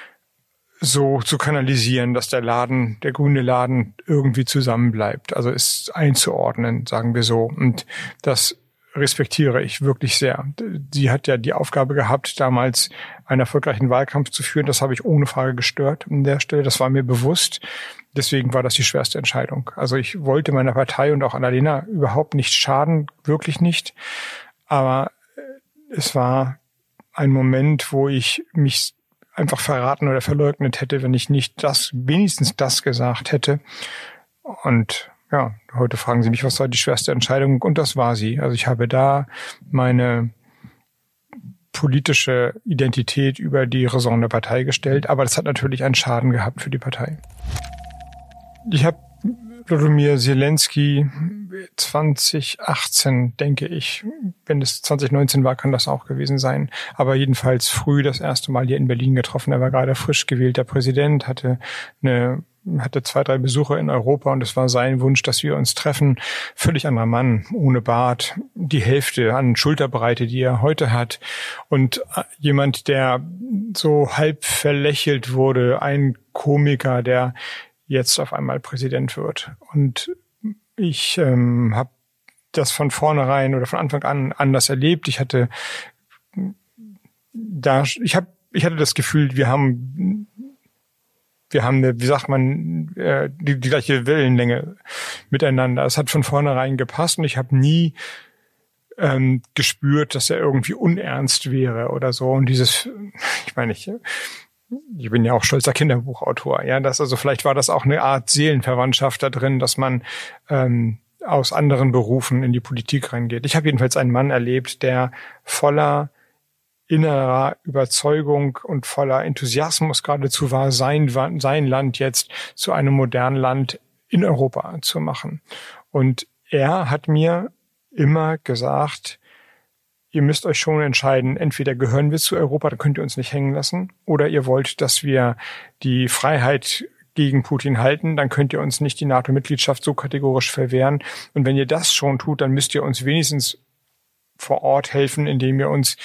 S9: so zu kanalisieren, dass der Laden, der grüne Laden irgendwie zusammenbleibt. Also ist einzuordnen, sagen wir so. Und das respektiere ich wirklich sehr. Sie hat ja die Aufgabe gehabt, damals einen erfolgreichen Wahlkampf zu führen. Das habe ich ohne Frage gestört an der Stelle. Das war mir bewusst. Deswegen war das die schwerste Entscheidung. Also ich wollte meiner Partei und auch Annalena überhaupt nicht schaden, wirklich nicht. Aber es war ein Moment, wo ich mich einfach verraten oder verleugnet hätte, wenn ich nicht das, wenigstens das gesagt hätte. Und ja, heute fragen Sie mich, was war die schwerste Entscheidung? Und das war sie. Also ich habe da meine politische Identität über die Raison der Partei gestellt. Aber das hat natürlich einen Schaden gehabt für die Partei. Ich habe Volodymyr Zelensky zwanzig achtzehn, denke ich, wenn es zwanzig neunzehn war, kann das auch gewesen sein, aber jedenfalls früh das erste Mal hier in Berlin getroffen. Er war gerade frisch gewählter Präsident, hatte eine hatte zwei, drei Besuche in Europa und es war sein Wunsch, dass wir uns treffen. Völlig anderer Mann, ohne Bart, die Hälfte an Schulterbreite, die er heute hat. Und jemand, der so halb verlächelt wurde, ein Komiker, der jetzt auf einmal Präsident wird. Und ich ähm, habe das von vornherein oder von Anfang an anders erlebt. Ich hatte da, ich habe, ich hatte das Gefühl, wir haben Wir haben eine, wie sagt man, äh, die, die gleiche Wellenlänge miteinander. Es hat von vornherein gepasst und ich habe nie ähm, gespürt, dass er irgendwie unernst wäre oder so. Und dieses, ich meine, ich, ich bin ja auch stolzer Kinderbuchautor. Ja, das also vielleicht war das auch eine Art Seelenverwandtschaft da drin, dass man ähm, aus anderen Berufen in die Politik reingeht. Ich habe jedenfalls einen Mann erlebt, der voller innerer Überzeugung und voller Enthusiasmus geradezu war, sein, sein Land jetzt zu einem modernen Land in Europa zu machen. Und er hat mir immer gesagt, ihr müsst euch schon entscheiden, entweder gehören wir zu Europa, dann könnt ihr uns nicht hängen lassen, oder ihr wollt, dass wir die Freiheit gegen Putin halten, dann könnt ihr uns nicht die NATO-Mitgliedschaft so kategorisch verwehren. Und wenn ihr das schon tut, dann müsst ihr uns wenigstens vor Ort helfen, indem ihr uns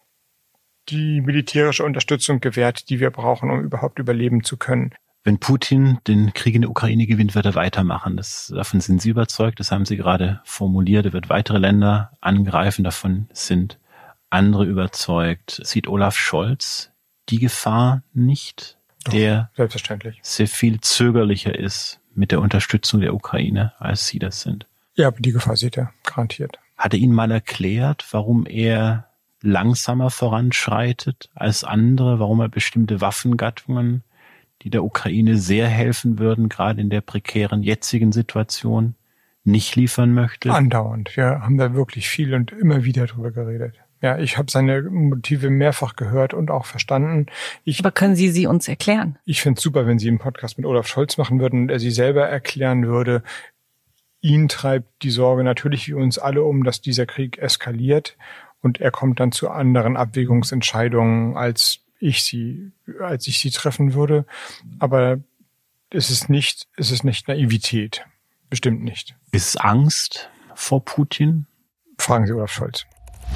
S9: die militärische Unterstützung gewährt, die wir brauchen, um überhaupt überleben zu können.
S1: Wenn Putin den Krieg in der Ukraine gewinnt, wird er weitermachen. Das, davon sind Sie überzeugt, das haben Sie gerade formuliert. Er wird weitere Länder angreifen, davon sind andere überzeugt. Sieht Olaf Scholz die Gefahr nicht,
S9: Doch,
S1: der
S9: selbstverständlich
S1: sehr viel zögerlicher ist mit der Unterstützung der Ukraine, als Sie das sind?
S9: Ja, aber die Gefahr sieht er garantiert.
S1: Hat er Ihnen mal erklärt, warum er langsamer voranschreitet als andere, warum er bestimmte Waffengattungen, die der Ukraine sehr helfen würden, gerade in der prekären jetzigen Situation, nicht liefern möchte?
S9: Andauernd. Wir haben da wirklich viel und immer wieder drüber geredet. Ja, ich habe seine Motive mehrfach gehört und auch verstanden. Ich,
S3: Aber können Sie sie uns erklären?
S9: Ich finde es super, wenn Sie einen Podcast mit Olaf Scholz machen würden und er sie selber erklären würde. Ihn treibt die Sorge natürlich wie uns alle um, dass dieser Krieg eskaliert. Und er kommt dann zu anderen Abwägungsentscheidungen, als ich sie, als ich sie treffen würde. Aber es ist nicht, es ist nicht Naivität. bestimmt nicht.
S1: Ist Angst vor Putin?
S9: Fragen Sie Olaf Scholz.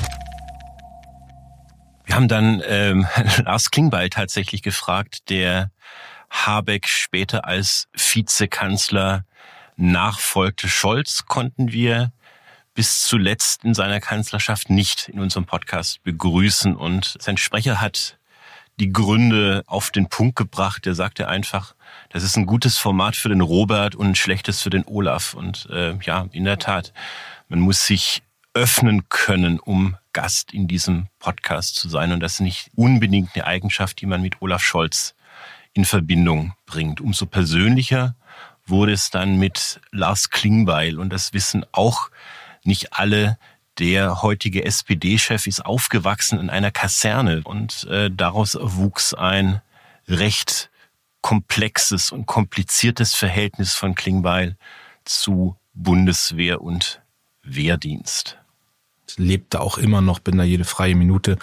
S1: Wir haben dann ähm, Lars Klingbeil tatsächlich gefragt, der Habeck später als Vizekanzler nachfolgte. Scholz konnten wir bis zuletzt in seiner Kanzlerschaft nicht in unserem Podcast begrüßen. Und sein Sprecher hat die Gründe auf den Punkt gebracht. Der sagte einfach, das ist ein gutes Format für den Robert und ein schlechtes für den Olaf. Und äh, ja, in der Tat, man muss sich öffnen können, um Gast in diesem Podcast zu sein. Und das ist nicht unbedingt eine Eigenschaft, die man mit Olaf Scholz in Verbindung bringt. Umso persönlicher wurde es dann mit Lars Klingbeil. Und das wissen auch nicht alle. Der heutige S P D-Chef ist aufgewachsen in einer Kaserne. Und äh, daraus wuchs ein recht komplexes und kompliziertes Verhältnis von Klingbeil zu Bundeswehr und Wehrdienst.
S10: Ich lebte auch immer noch, bin da jede freie Minute.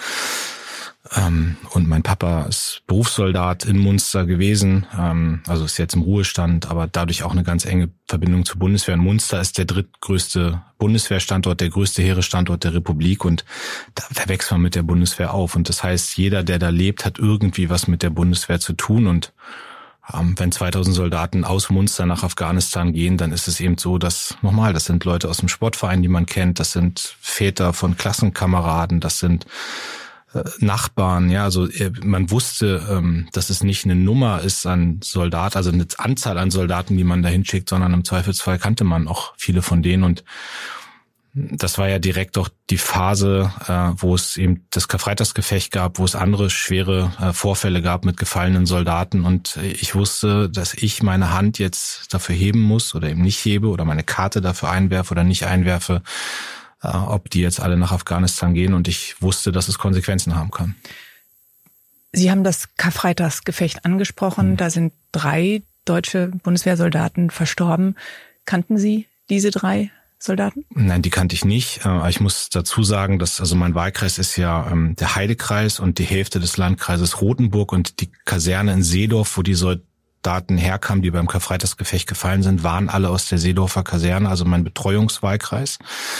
S10: Ähm, und mein Papa ist Berufssoldat in Munster gewesen, ähm, also ist jetzt im Ruhestand, aber dadurch auch eine ganz enge Verbindung zur Bundeswehr. Und Munster ist der drittgrößte Bundeswehrstandort, der größte Heeresstandort der Republik, und da wächst man mit der Bundeswehr auf. Und das heißt, jeder, der da lebt, hat irgendwie was mit der Bundeswehr zu tun. Und ähm, wenn zweitausend Soldaten aus Munster nach Afghanistan gehen, dann ist es eben so, dass, nochmal, das sind Leute aus dem Sportverein, die man kennt, das sind Väter von Klassenkameraden, das sind Nachbarn, ja, also man wusste, ähm, dass es nicht eine Nummer ist an Soldaten, also eine Anzahl an Soldaten, die man da hinschickt, sondern im Zweifelsfall kannte man auch viele von denen. Und das war ja direkt auch die Phase, äh, wo es eben das Karfreitagsgefecht gab, wo es andere schwere äh, Vorfälle gab mit gefallenen Soldaten. Und ich wusste, dass ich meine Hand jetzt dafür heben muss oder eben nicht hebe oder meine Karte dafür einwerfe oder nicht einwerfe, ob die jetzt alle nach Afghanistan gehen, und ich wusste, dass es Konsequenzen haben kann.
S2: Sie haben das Karfreitagsgefecht angesprochen. Mhm. Da sind drei deutsche Bundeswehrsoldaten verstorben. Kannten Sie diese drei Soldaten?
S10: Nein, die kannte ich nicht. Aber ich muss dazu sagen, dass also mein Wahlkreis ist ja ähm, der Heidekreis und die Hälfte des Landkreises Rothenburg, und die Kaserne in Seedorf, wo die Soldaten herkamen, die beim Karfreitagsgefecht gefallen sind, waren alle aus der Seedorfer Kaserne, also mein Betreuungswahlkreis.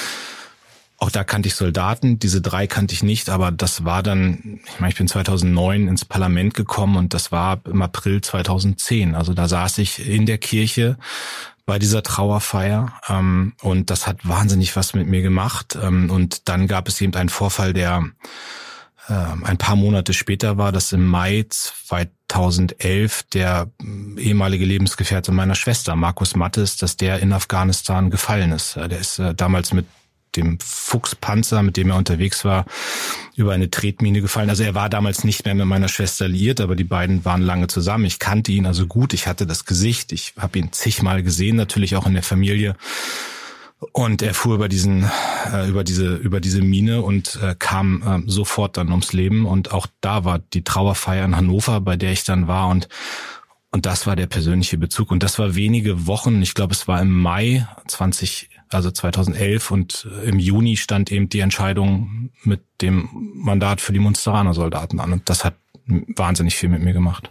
S10: Auch da kannte ich Soldaten, diese drei kannte ich nicht, aber das war dann, ich meine, ich bin zweitausendneun ins Parlament gekommen, und das war im April zweitausendzehn. Also da saß ich in der Kirche bei dieser Trauerfeier, ähm, und das hat wahnsinnig was mit mir gemacht. Ähm, und dann gab es eben einen Vorfall, der äh, ein paar Monate später war, das im Mai zweitausendelf der ehemalige Lebensgefährte meiner Schwester, Markus Mattes, dass der in Afghanistan gefallen ist. Der ist äh, damals mit dem Fuchspanzer, mit dem er unterwegs war, über eine Tretmine gefallen. Also er war damals nicht mehr mit meiner Schwester liiert, aber die beiden waren lange zusammen. Ich kannte ihn also gut, ich hatte das Gesicht, ich habe ihn zigmal gesehen, natürlich auch in der Familie. Und er fuhr über diesen, äh, über diese, über diese Mine und äh, kam äh, sofort dann ums Leben. Und auch da war die Trauerfeier in Hannover, bei der ich dann war, und und das war der persönliche Bezug. Und das war wenige Wochen, ich glaube, es war im Mai zwanzig, also zweitausendelf, und im Juni stand eben die Entscheidung mit dem Mandat für die Munsteraner Soldaten an. Und das hat wahnsinnig viel mit mir gemacht.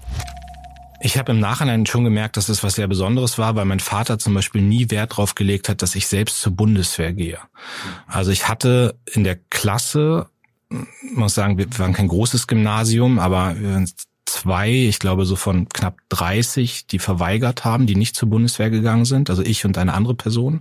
S10: Ich habe im Nachhinein schon gemerkt, dass es was sehr Besonderes war, weil mein Vater zum Beispiel nie Wert drauf gelegt hat, dass ich selbst zur Bundeswehr gehe. Also ich hatte in der Klasse, ich muss sagen, wir waren kein großes Gymnasium, aber zwei, ich glaube so von knapp dreißig, die verweigert haben, die nicht zur Bundeswehr gegangen sind, also ich und eine andere Person.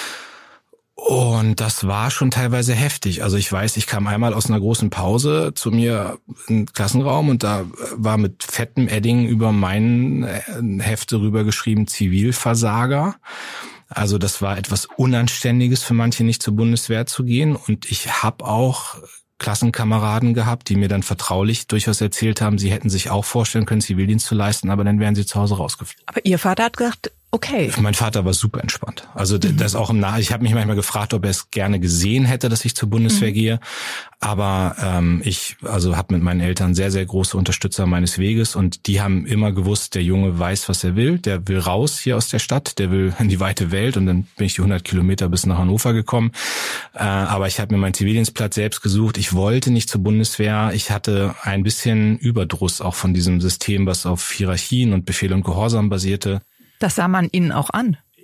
S10: Und das war schon teilweise heftig. Also ich weiß, ich kam einmal aus einer großen Pause zu mir im Klassenraum, und da war mit fettem Edding über mein Hefte rübergeschrieben Zivilversager. Also das war etwas Unanständiges für manche, nicht zur Bundeswehr zu gehen. Und ich habe auch Klassenkameraden gehabt, die mir dann vertraulich durchaus erzählt haben, sie hätten sich auch vorstellen können, Zivildienst zu leisten, aber dann wären sie zu Hause rausgeflogen.
S2: Aber Ihr Vater hat gesagt, okay.
S10: Mein Vater war super entspannt. Also mhm. das auch im Nach. Ich habe mich manchmal gefragt, ob er es gerne gesehen hätte, dass ich zur Bundeswehr mhm. gehe. Aber ähm, ich also habe mit meinen Eltern sehr, sehr große Unterstützer meines Weges, und die haben immer gewusst, der Junge weiß, was er will. Der will raus hier aus der Stadt, der will in die weite Welt, und dann bin ich die hundert Kilometer bis nach Hannover gekommen. Äh, aber ich habe mir meinen Zivildienstplatz selbst gesucht. Ich wollte nicht zur Bundeswehr. Ich hatte ein bisschen Überdruss auch von diesem System, was auf Hierarchien und Befehl und Gehorsam basierte.
S2: Das sah man Ihnen auch an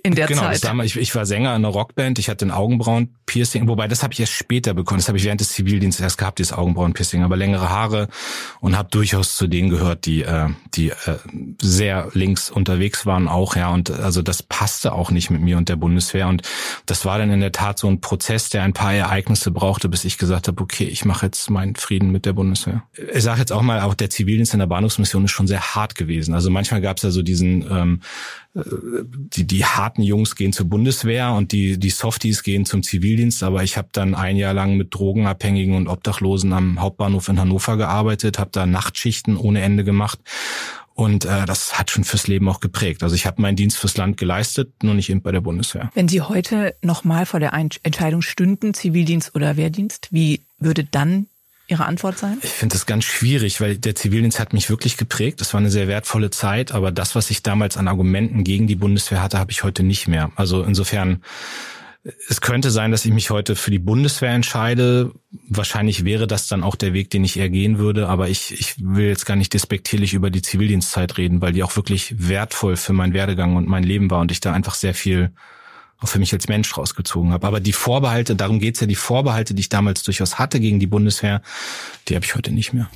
S2: in der
S10: genau,
S2: Zeit.
S10: Das war, ich, ich war Sänger in einer Rockband, ich hatte ein Augenbrauen-Piercing, wobei das habe ich erst später bekommen, das habe ich während des Zivildienstes erst gehabt, dieses Augenbrauen-Piercing, aber längere Haare und habe durchaus zu denen gehört, die äh, die äh, sehr links unterwegs waren auch, ja, und also das passte auch nicht mit mir und der Bundeswehr und das war dann in der Tat so ein Prozess, der ein paar Ereignisse brauchte, bis ich gesagt habe, okay, ich mache jetzt meinen Frieden mit der Bundeswehr. Ich sage jetzt auch mal, auch der Zivildienst in der Bahnhofsmission ist schon sehr hart gewesen. Also manchmal gab es ja so diesen ähm, die die harten Jungs gehen zur Bundeswehr und die die Softies gehen zum Zivildienst, aber ich habe dann ein Jahr lang mit Drogenabhängigen und Obdachlosen am Hauptbahnhof in Hannover gearbeitet, habe da Nachtschichten ohne Ende gemacht und äh, das hat schon fürs Leben auch geprägt. Also ich habe meinen Dienst fürs Land geleistet, nur nicht eben bei der Bundeswehr.
S2: Wenn Sie heute nochmal vor der Entscheidung stünden, Zivildienst oder Wehrdienst, wie würde dann Ihre Antwort sein?
S10: Ich finde das ganz schwierig, weil der Zivildienst hat mich wirklich geprägt. Das war eine sehr wertvolle Zeit, aber das, was ich damals an Argumenten gegen die Bundeswehr hatte, habe ich heute nicht mehr. Also insofern, es könnte sein, dass ich mich heute für die Bundeswehr entscheide. Wahrscheinlich wäre das dann auch der Weg, den ich eher gehen würde, aber ich, ich will jetzt gar nicht despektierlich über die Zivildienstzeit reden, weil die auch wirklich wertvoll für meinen Werdegang und mein Leben war und ich da einfach sehr viel auch für mich als Mensch rausgezogen habe. Aber die Vorbehalte, darum geht's ja, die Vorbehalte, die ich damals durchaus hatte gegen die Bundeswehr, die habe ich heute nicht mehr.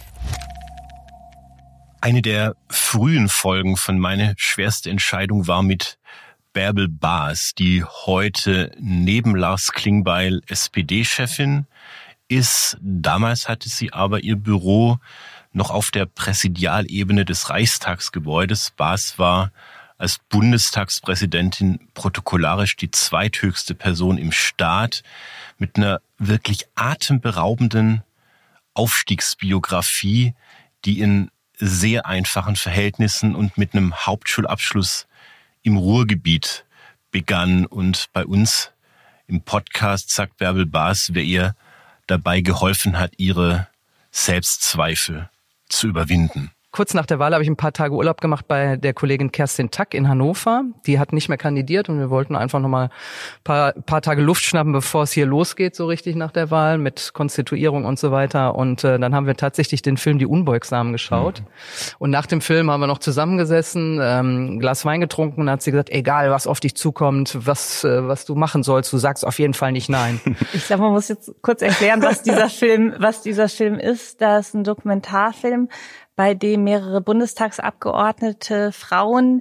S1: Eine der frühen Folgen von Meine schwerste Entscheidung war mit Bärbel Baas, die heute neben Lars Klingbeil S P D-Chefin ist. Damals hatte sie aber ihr Büro noch auf der Präsidialebene des Reichstagsgebäudes. Baas war als Bundestagspräsidentin protokollarisch die zweithöchste Person im Staat mit einer wirklich atemberaubenden Aufstiegsbiografie, die in sehr einfachen Verhältnissen und mit einem Hauptschulabschluss im Ruhrgebiet begann. Und bei uns im Podcast sagt Bärbel Baas, wer ihr dabei geholfen hat, ihre Selbstzweifel zu überwinden.
S11: Kurz nach der Wahl habe ich ein paar Tage Urlaub gemacht bei der Kollegin Kerstin Tack in Hannover. Die hat nicht mehr kandidiert und wir wollten einfach nochmal ein paar, paar Tage Luft schnappen, bevor es hier losgeht, so richtig nach der Wahl mit Konstituierung und so weiter. Und äh, dann haben wir tatsächlich den Film Die Unbeugsamen geschaut. Mhm. Und nach dem Film haben wir noch zusammengesessen, ähm, ein Glas Wein getrunken und hat sie gesagt, egal was auf dich zukommt, was äh, was du machen sollst, du sagst auf jeden Fall nicht nein.
S12: Ich sag, man muss jetzt kurz erklären, was dieser Film, was dieser Film ist. Das ist ein Dokumentarfilm, bei dem mehrere Bundestagsabgeordnete Frauen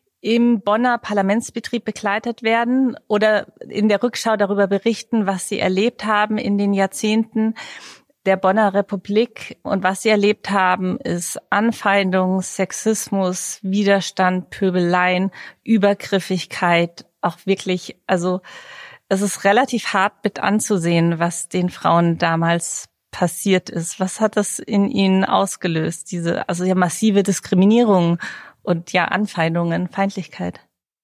S12: im Bonner Parlamentsbetrieb begleitet werden oder in der Rückschau darüber berichten, was sie erlebt haben in den Jahrzehnten der Bonner Republik. Und was sie erlebt haben, ist Anfeindung, Sexismus, Widerstand, Pöbeleien, Übergriffigkeit, auch wirklich, also es ist relativ hart mit anzusehen, was den Frauen damals passiert ist. Was hat das in ihnen ausgelöst? Diese, also ja, massive Diskriminierung und ja, Anfeindungen, Feindlichkeit.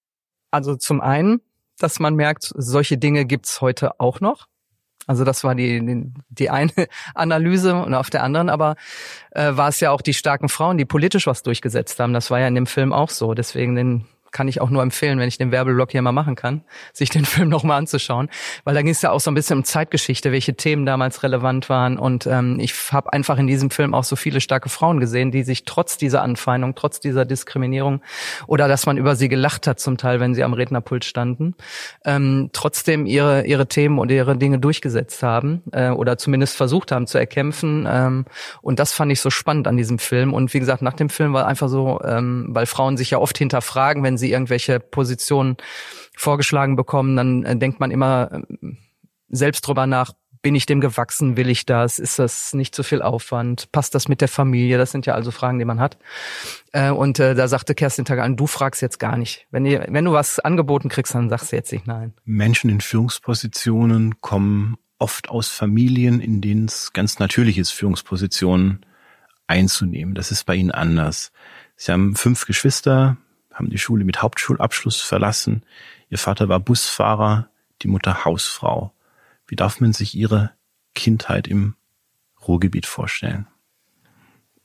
S11: Also zum einen, dass man merkt, solche Dinge gibt's heute auch noch. Also das war die die, die eine Analyse und auf der anderen aber äh, war es ja auch die starken Frauen, die politisch was durchgesetzt haben. Das war ja in dem Film auch so. Deswegen den kann ich auch nur empfehlen, wenn ich den Werbeblock hier mal machen kann, sich den Film nochmal anzuschauen. Weil da ging es ja auch so ein bisschen um Zeitgeschichte, welche Themen damals relevant waren. Und ähm, ich habe einfach in diesem Film auch so viele starke Frauen gesehen, die sich trotz dieser Anfeindung, trotz dieser Diskriminierung oder dass man über sie gelacht hat zum Teil, wenn sie am Rednerpult standen, ähm, trotzdem ihre ihre Themen und ihre Dinge durchgesetzt haben äh, oder zumindest versucht haben zu erkämpfen. Ähm, und das fand ich so spannend an diesem Film. Und wie gesagt, nach dem Film war einfach so, ähm, weil Frauen sich ja oft hinterfragen, wenn sie irgendwelche Positionen vorgeschlagen bekommen, dann äh, denkt man immer äh, selbst drüber nach, bin ich dem gewachsen, will ich das, ist das nicht zu viel Aufwand, passt das mit der Familie, das sind ja also Fragen, die man hat. Äh, und äh, da sagte Kerstin Tack an, du fragst jetzt gar nicht. Wenn, ihr, wenn du was angeboten kriegst, dann sagst du jetzt nicht nein.
S1: Menschen in Führungspositionen kommen oft aus Familien, in denen es ganz natürlich ist, Führungspositionen einzunehmen. Das ist bei ihnen anders. Sie haben fünf Geschwister, haben die Schule mit Hauptschulabschluss verlassen. Ihr Vater war Busfahrer, die Mutter Hausfrau. Wie darf man sich ihre Kindheit im Ruhrgebiet vorstellen?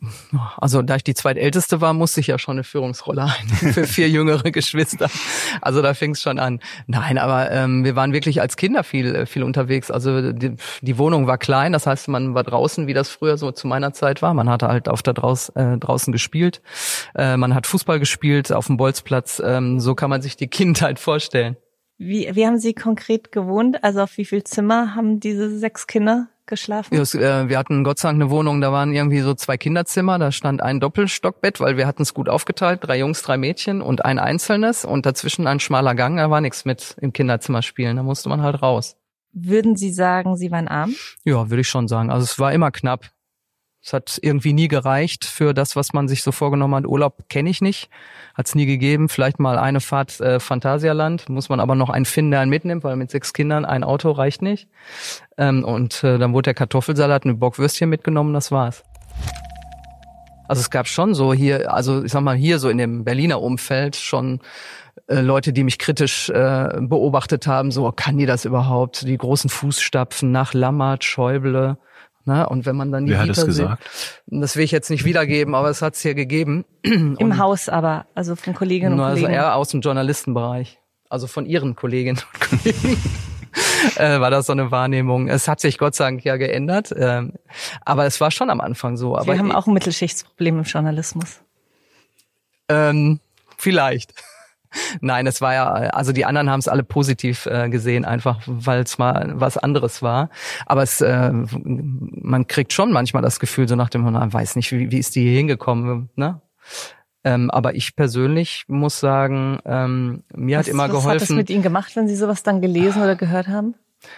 S11: Also da ich die zweitälteste war, musste ich ja schon eine Führungsrolle einnehmen für vier jüngere Geschwister. Also da fing es schon an. Nein, aber ähm, wir waren wirklich als Kinder viel viel unterwegs. Also die, die Wohnung war klein, das heißt, man war draußen, wie das früher so zu meiner Zeit war. Man hatte halt auf der draus, äh, draußen gespielt. Äh, man hat Fußball gespielt auf dem Bolzplatz. Ähm, so kann man sich die Kindheit vorstellen.
S12: Wie, wie haben Sie konkret gewohnt? Also auf wie viel Zimmer haben diese sechs Kinder geschlafen?
S11: Ja, es, äh, wir hatten Gott sei Dank eine Wohnung, da waren irgendwie so zwei Kinderzimmer, da stand ein Doppelstockbett, weil wir hatten es gut aufgeteilt, drei Jungs, drei Mädchen und ein einzelnes und dazwischen ein schmaler Gang, da war nichts mit im Kinderzimmer spielen, da musste man halt raus.
S12: Würden Sie sagen, Sie waren arm?
S11: Ja, würde ich schon sagen. Also es war immer knapp. Es hat irgendwie nie gereicht für das, was man sich so vorgenommen hat. Urlaub kenne ich nicht, hat es nie gegeben. Vielleicht mal eine Fahrt äh, Phantasialand, muss man aber noch einen finden, der einen mitnimmt, weil mit sechs Kindern ein Auto reicht nicht. Ähm, und äh, dann wurde der Kartoffelsalat mit Bockwürstchen mitgenommen, das war's. Also es gab schon so hier, also ich sag mal hier so in dem Berliner Umfeld schon äh, Leute, die mich kritisch äh, beobachtet haben, so kann die das überhaupt? Die großen Fußstapfen nach Lammert, Schäuble. Na, und wenn man dann die
S10: Wer hat das gesagt?
S11: Sieht, das will ich jetzt nicht wiedergeben, aber es hat es hier gegeben.
S12: Im
S11: und,
S12: Haus aber, also von Kolleginnen und
S11: also
S12: Kollegen.
S11: eher aus dem Journalistenbereich, also von ihren Kolleginnen und Kollegen. äh, war das so eine Wahrnehmung. Es hat sich Gott sei Dank ja geändert, äh, aber es war schon am Anfang so. Aber
S12: Wir haben
S11: ich,
S12: auch ein Mittelschichtsproblem im Journalismus.
S11: Ähm, vielleicht. Nein, es war ja, also die anderen haben es alle positiv äh, gesehen, einfach weil es mal was anderes war. Aber es, äh, man kriegt schon manchmal das Gefühl, so nach dem, man weiß nicht, wie, wie ist die hier hingekommen, ne? Ähm, aber ich persönlich muss sagen, ähm, mir
S12: was,
S11: hat immer
S12: was
S11: geholfen.
S12: Was hat das mit Ihnen gemacht, wenn Sie sowas dann gelesen oder gehört haben?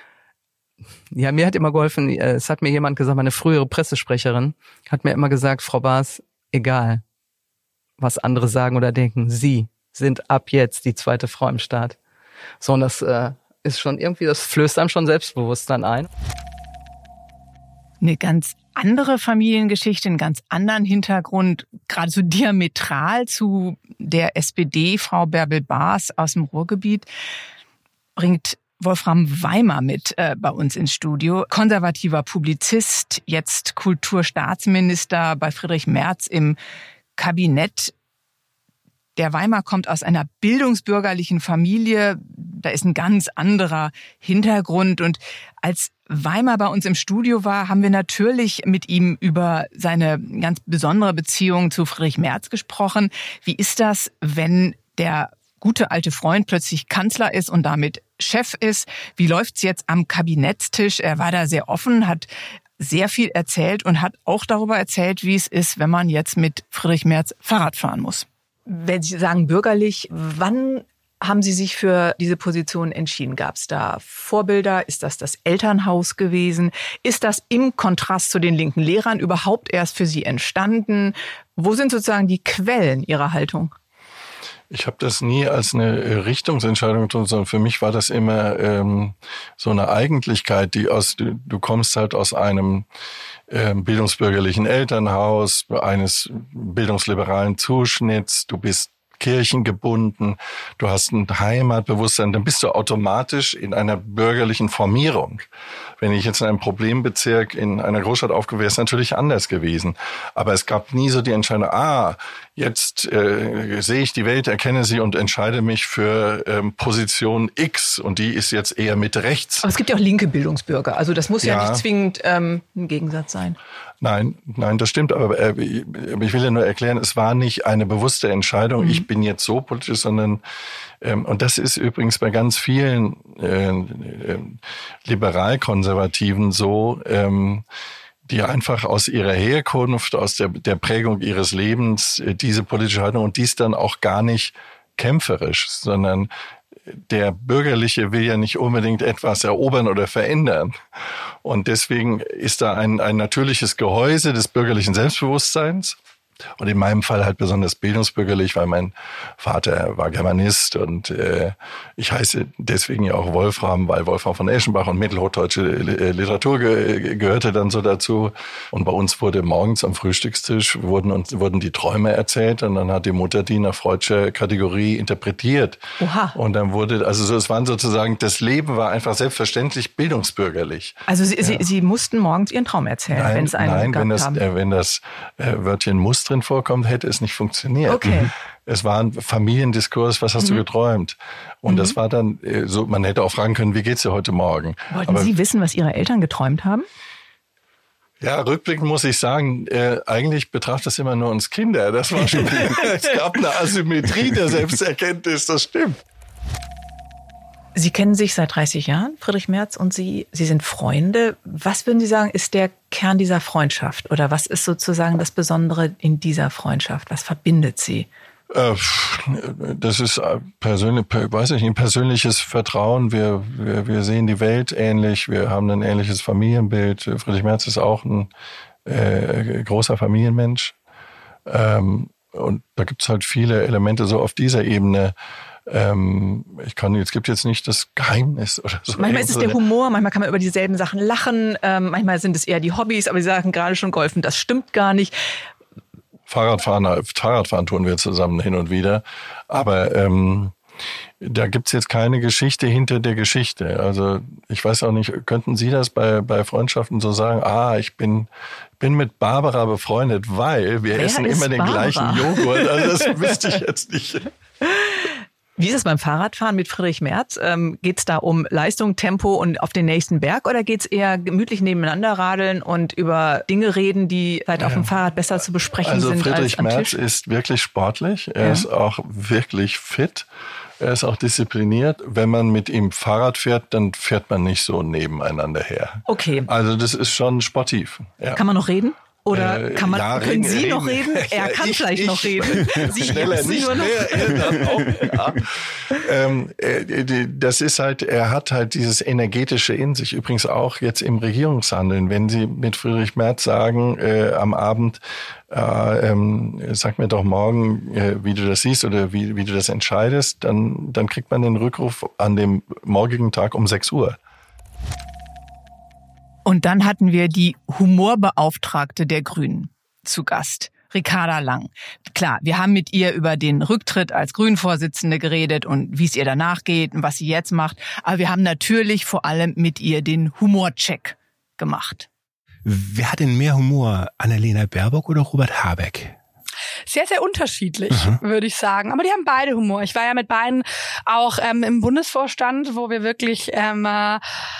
S11: Ja, mir hat immer geholfen, es hat mir jemand gesagt, meine frühere Pressesprecherin hat mir immer gesagt, Frau Baas, egal, was andere sagen oder denken, Sie sind ab jetzt die zweite Frau im Staat. So, und das äh, ist schon irgendwie, das flößt einem schon Selbstbewusstsein ein.
S2: Eine ganz andere Familiengeschichte, einen ganz anderen Hintergrund, geradezu diametral zu der S P D-Frau Bärbel Baas aus dem Ruhrgebiet, bringt Wolfram Weimar mit äh, bei uns ins Studio. Konservativer Publizist, jetzt Kulturstaatsminister bei Friedrich Merz im Kabinett. Der Weimar kommt aus einer bildungsbürgerlichen Familie. Da ist ein ganz anderer Hintergrund. Und als Weimar bei uns im Studio war, haben wir natürlich mit ihm über seine ganz besondere Beziehung zu Friedrich Merz gesprochen. Wie ist das, wenn der gute alte Freund plötzlich Kanzler ist und damit Chef ist? Wie läuft's jetzt am Kabinettstisch? Er war da sehr offen, hat sehr viel erzählt und hat auch darüber erzählt, wie es ist, wenn man jetzt mit Friedrich Merz Fahrrad fahren muss. Wenn Sie sagen bürgerlich, wann haben Sie sich für diese Position entschieden? Gab es da Vorbilder? Ist das das Elternhaus gewesen? Ist das im Kontrast zu den linken Lehrern überhaupt erst für Sie entstanden? Wo sind sozusagen die Quellen Ihrer Haltung?
S13: Ich habe das nie als eine Richtungsentscheidung getroffen, sondern für mich war das immer ähm, so eine Eigentlichkeit, die aus du, du kommst halt aus einem ähm, bildungsbürgerlichen Elternhaus, eines bildungsliberalen Zuschnitts, du bist kirchengebunden, du hast ein Heimatbewusstsein, dann bist du automatisch in einer bürgerlichen Formierung. Wenn ich jetzt in einem Problembezirk in einer Großstadt aufgewachsen wäre, ist natürlich anders gewesen. Aber es gab nie so die Entscheidung, ah, jetzt äh, sehe ich die Welt, erkenne sie und entscheide mich für ähm, Position X und die ist jetzt eher mit rechts.
S2: Aber es gibt ja auch linke Bildungsbürger, also das muss ja,
S13: ja
S2: nicht zwingend ähm, ein Gegensatz sein.
S13: Nein, nein, das stimmt, aber äh, ich will ja nur erklären, es war nicht eine bewusste Entscheidung, mhm. ich bin jetzt so politisch, sondern ähm, und das ist übrigens bei ganz vielen äh, äh, Liberalkonservativen so, ähm, die einfach aus ihrer Herkunft, aus der, der Prägung ihres Lebens äh, diese politische Haltung und dies dann auch gar nicht kämpferisch, sondern der Bürgerliche will ja nicht unbedingt etwas erobern oder verändern. Und deswegen ist da ein, ein natürliches Gehäuse des bürgerlichen Selbstbewusstseins. Und in meinem Fall halt besonders bildungsbürgerlich, weil mein Vater war Germanist und äh, ich heiße deswegen ja auch Wolfram, weil Wolfram von Eschenbach und mittelhochdeutsche Literatur ge- gehörte dann so dazu. Und bei uns wurde morgens am Frühstückstisch wurden uns wurden die Träume erzählt und dann hat die Mutter die nach freudscher Kategorie interpretiert.
S3: Oha.
S13: Und dann wurde, also so, es waren sozusagen, das Leben war einfach selbstverständlich bildungsbürgerlich.
S3: Also Sie,
S13: ja.
S3: Sie, Sie mussten morgens Ihren Traum erzählen,
S13: Nein,
S3: wenn es einen
S13: nein,
S3: gab
S13: wenn das,
S3: haben.
S13: äh, wenn das äh, Wörtchen muss drin vorkommt, hätte es nicht funktioniert.
S3: Okay.
S13: Es war ein Familiendiskurs, was hast mhm. du geträumt? Und mhm. das war dann äh, so, man hätte auch fragen können, wie geht's dir heute Morgen?
S3: Wollten
S13: Aber,
S3: Sie wissen, was Ihre Eltern geträumt haben?
S13: ja, rückblickend muss ich sagen, äh, eigentlich betrachtet das immer nur uns Kinder. Das war schon, es gab eine Asymmetrie der Selbsterkenntnis, das stimmt.
S3: Sie kennen sich seit dreißig Jahren, Friedrich Merz, und Sie, Sie sind Freunde. Was würden Sie sagen, ist der Kern dieser Freundschaft? Oder was ist sozusagen das Besondere in dieser Freundschaft? Was verbindet Sie?
S13: Das ist persönlich, weiß ich nicht, ein persönliches Vertrauen. Wir, wir, wir sehen die Welt ähnlich. Wir haben ein ähnliches Familienbild. Friedrich Merz ist auch ein äh, großer Familienmensch. Ähm, und da gibt es halt viele Elemente so auf dieser Ebene. Ähm, ich kann, es gibt jetzt nicht das Geheimnis oder so.
S3: Manchmal ist es der Humor, manchmal kann man über dieselben Sachen lachen, ähm, manchmal sind es eher die Hobbys, aber Sie sagen gerade schon Golfen, das stimmt gar nicht.
S13: Fahrradfahren, Fahrradfahren tun wir zusammen hin und wieder, aber ähm, da gibt's jetzt keine Geschichte hinter der Geschichte. Also ich weiß auch nicht, könnten Sie das bei, bei Freundschaften so sagen, ah, ich bin bin mit Barbara befreundet, weil wir
S3: Wer
S13: essen
S3: ist
S13: immer den
S3: Barbara?
S13: gleichen Joghurt. Also das wüsste ich jetzt nicht.
S3: Wie ist es beim Fahrradfahren mit Friedrich Merz? Ähm, geht es da um Leistung, Tempo und auf den nächsten Berg oder geht es eher gemütlich nebeneinander radeln und über Dinge reden, die vielleicht ja. auf dem Fahrrad besser zu besprechen
S13: also
S3: sind
S13: Friedrich
S3: als am
S13: Merz
S3: Tisch?
S13: ist wirklich sportlich. Er
S3: Ja.
S13: ist auch wirklich fit. Er ist auch diszipliniert. Wenn man mit ihm Fahrrad fährt, dann fährt man nicht so nebeneinander her.
S3: Okay.
S13: Also das ist schon sportiv. Ja.
S3: Kann man noch reden? Oder
S13: Äh,
S3: kann man,
S13: ja,
S3: können
S13: reden,
S3: Sie
S13: reden.
S3: noch reden? Er
S13: Ja,
S3: kann
S13: ich,
S3: vielleicht
S13: ich.
S3: noch reden. Sie
S13: Schneller
S3: Sie
S13: nicht
S3: nur noch.
S13: mehr, er dann auch. Ja. ähm, äh, das ist halt, er hat halt dieses Energetische in sich. Übrigens auch jetzt im Regierungshandeln. Wenn Sie mit Friedrich Merz sagen, äh, am Abend, äh, ähm, sag mir doch morgen, äh, wie du das siehst oder wie, wie du das entscheidest, dann, dann kriegt man den Rückruf an dem morgigen Tag um sechs Uhr.
S2: Und dann hatten wir die Humorbeauftragte der Grünen zu Gast, Ricarda Lang. Klar, wir haben mit ihr über den Rücktritt als Grünen-Vorsitzende geredet und wie es ihr danach geht und was sie jetzt macht. Aber wir haben natürlich vor allem mit ihr den Humorcheck gemacht.
S1: Wer hat denn mehr Humor, Annalena Baerbock oder Robert Habeck?
S14: Sehr, sehr unterschiedlich,
S1: Mhm.
S14: würde ich sagen. Aber die haben beide Humor. Ich war ja mit beiden auch ähm, im Bundesvorstand, wo wir wirklich... Ähm, äh,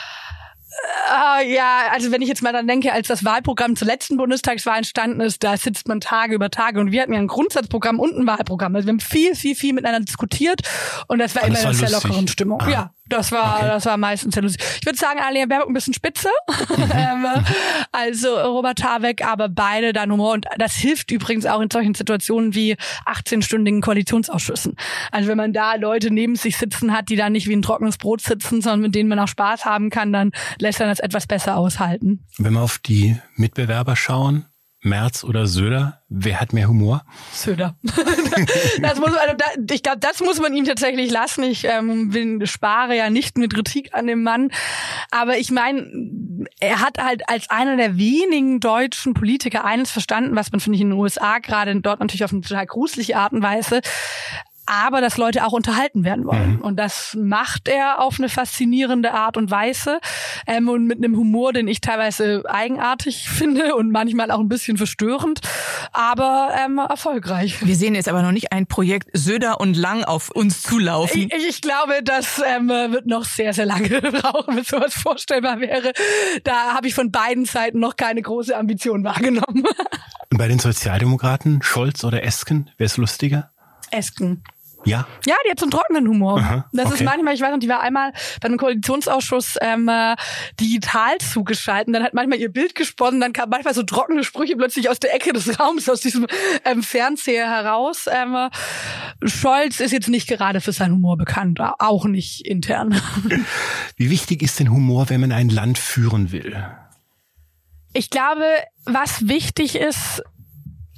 S14: Uh, ja, also wenn ich jetzt mal dann denke, als das Wahlprogramm zur letzten Bundestagswahl entstanden ist, da sitzt man Tage über Tage und wir hatten ja ein Grundsatzprogramm und ein Wahlprogramm. Also wir haben viel, viel, viel miteinander diskutiert und das war
S1: Und
S14: immer
S1: das war
S14: in einer sehr
S1: lustig.
S14: lockeren Stimmung.
S1: Ah.
S14: Ja, das war,
S1: Okay.
S14: das war meistens sehr lustig. Ich würde sagen, Annalena Baerbock ein bisschen spitze, ähm, also Robert Habeck, aber beide dann Humor und das hilft übrigens auch in solchen Situationen wie achtzehnstündigen Koalitionsausschüssen. Also wenn man da Leute neben sich sitzen hat, die da nicht wie ein trockenes Brot sitzen, sondern mit denen man auch Spaß haben kann, dann lässt er das etwas besser aushalten.
S1: Wenn wir auf die Mitbewerber schauen, Merz oder Söder, wer hat mehr Humor?
S14: Söder. Das muss, also da, ich glaube, das muss man ihm tatsächlich lassen. Ich ähm, bin, spare ja nicht mit Kritik an dem Mann. Aber ich meine, er hat halt als einer der wenigen deutschen Politiker eines verstanden, was man, finde ich, in den U S A gerade dort natürlich auf eine total gruselige Art und Weise, aber dass Leute auch unterhalten werden wollen. Mhm. Und das macht er auf eine faszinierende Art und Weise ähm, und mit einem Humor, den ich teilweise eigenartig finde und manchmal auch ein bisschen verstörend, aber ähm, erfolgreich.
S2: Wir sehen jetzt aber noch nicht ein Projekt Söder und Lang auf uns zulaufen.
S14: Ich, ich glaube, das ähm, wird noch sehr, sehr lange brauchen, bis sowas vorstellbar wäre. Da habe ich von beiden Seiten noch keine große Ambition wahrgenommen.
S1: Und bei den Sozialdemokraten, Scholz oder Esken, wer ist lustiger?
S14: Esken.
S1: Ja.
S14: Ja, die hat so einen trockenen Humor.
S1: Aha,
S14: das
S1: okay.
S14: ist manchmal, ich weiß noch, die war einmal bei einem Koalitionsausschuss ähm, äh, digital zugeschaltet. Dann hat manchmal ihr Bild gesponnen, dann kamen manchmal so trockene Sprüche plötzlich aus der Ecke des Raums, aus diesem ähm, Fernseher heraus. Ähm, äh, Scholz ist jetzt nicht gerade für seinen Humor bekannt, auch nicht intern.
S1: Wie wichtig ist denn Humor, wenn man ein Land führen will?
S14: Ich glaube, was wichtig ist,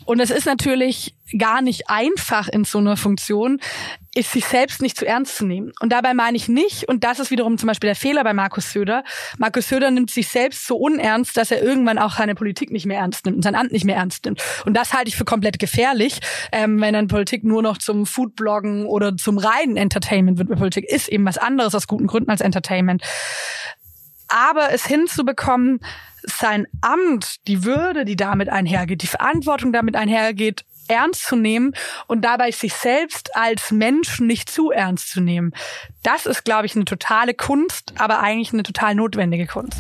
S14: Und es ist natürlich gar nicht einfach in so einer Funktion, ist sich selbst nicht zu ernst zu nehmen. Und dabei meine ich nicht, und das ist wiederum zum Beispiel der Fehler bei Markus Söder, Markus Söder nimmt sich selbst so unernst, dass er irgendwann auch seine Politik nicht mehr ernst nimmt und sein Amt nicht mehr ernst nimmt. Und das halte ich für komplett gefährlich, ähm, wenn dann Politik nur noch zum Foodbloggen oder zum reinen Entertainment wird. Politik ist eben was anderes aus guten Gründen als Entertainment. Aber es hinzubekommen, sein Amt, die Würde, die damit einhergeht, die Verantwortung damit einhergeht, ernst zu nehmen und dabei sich selbst als Menschen nicht zu ernst zu nehmen. Das ist, glaube ich, eine totale Kunst, aber eigentlich eine total notwendige Kunst.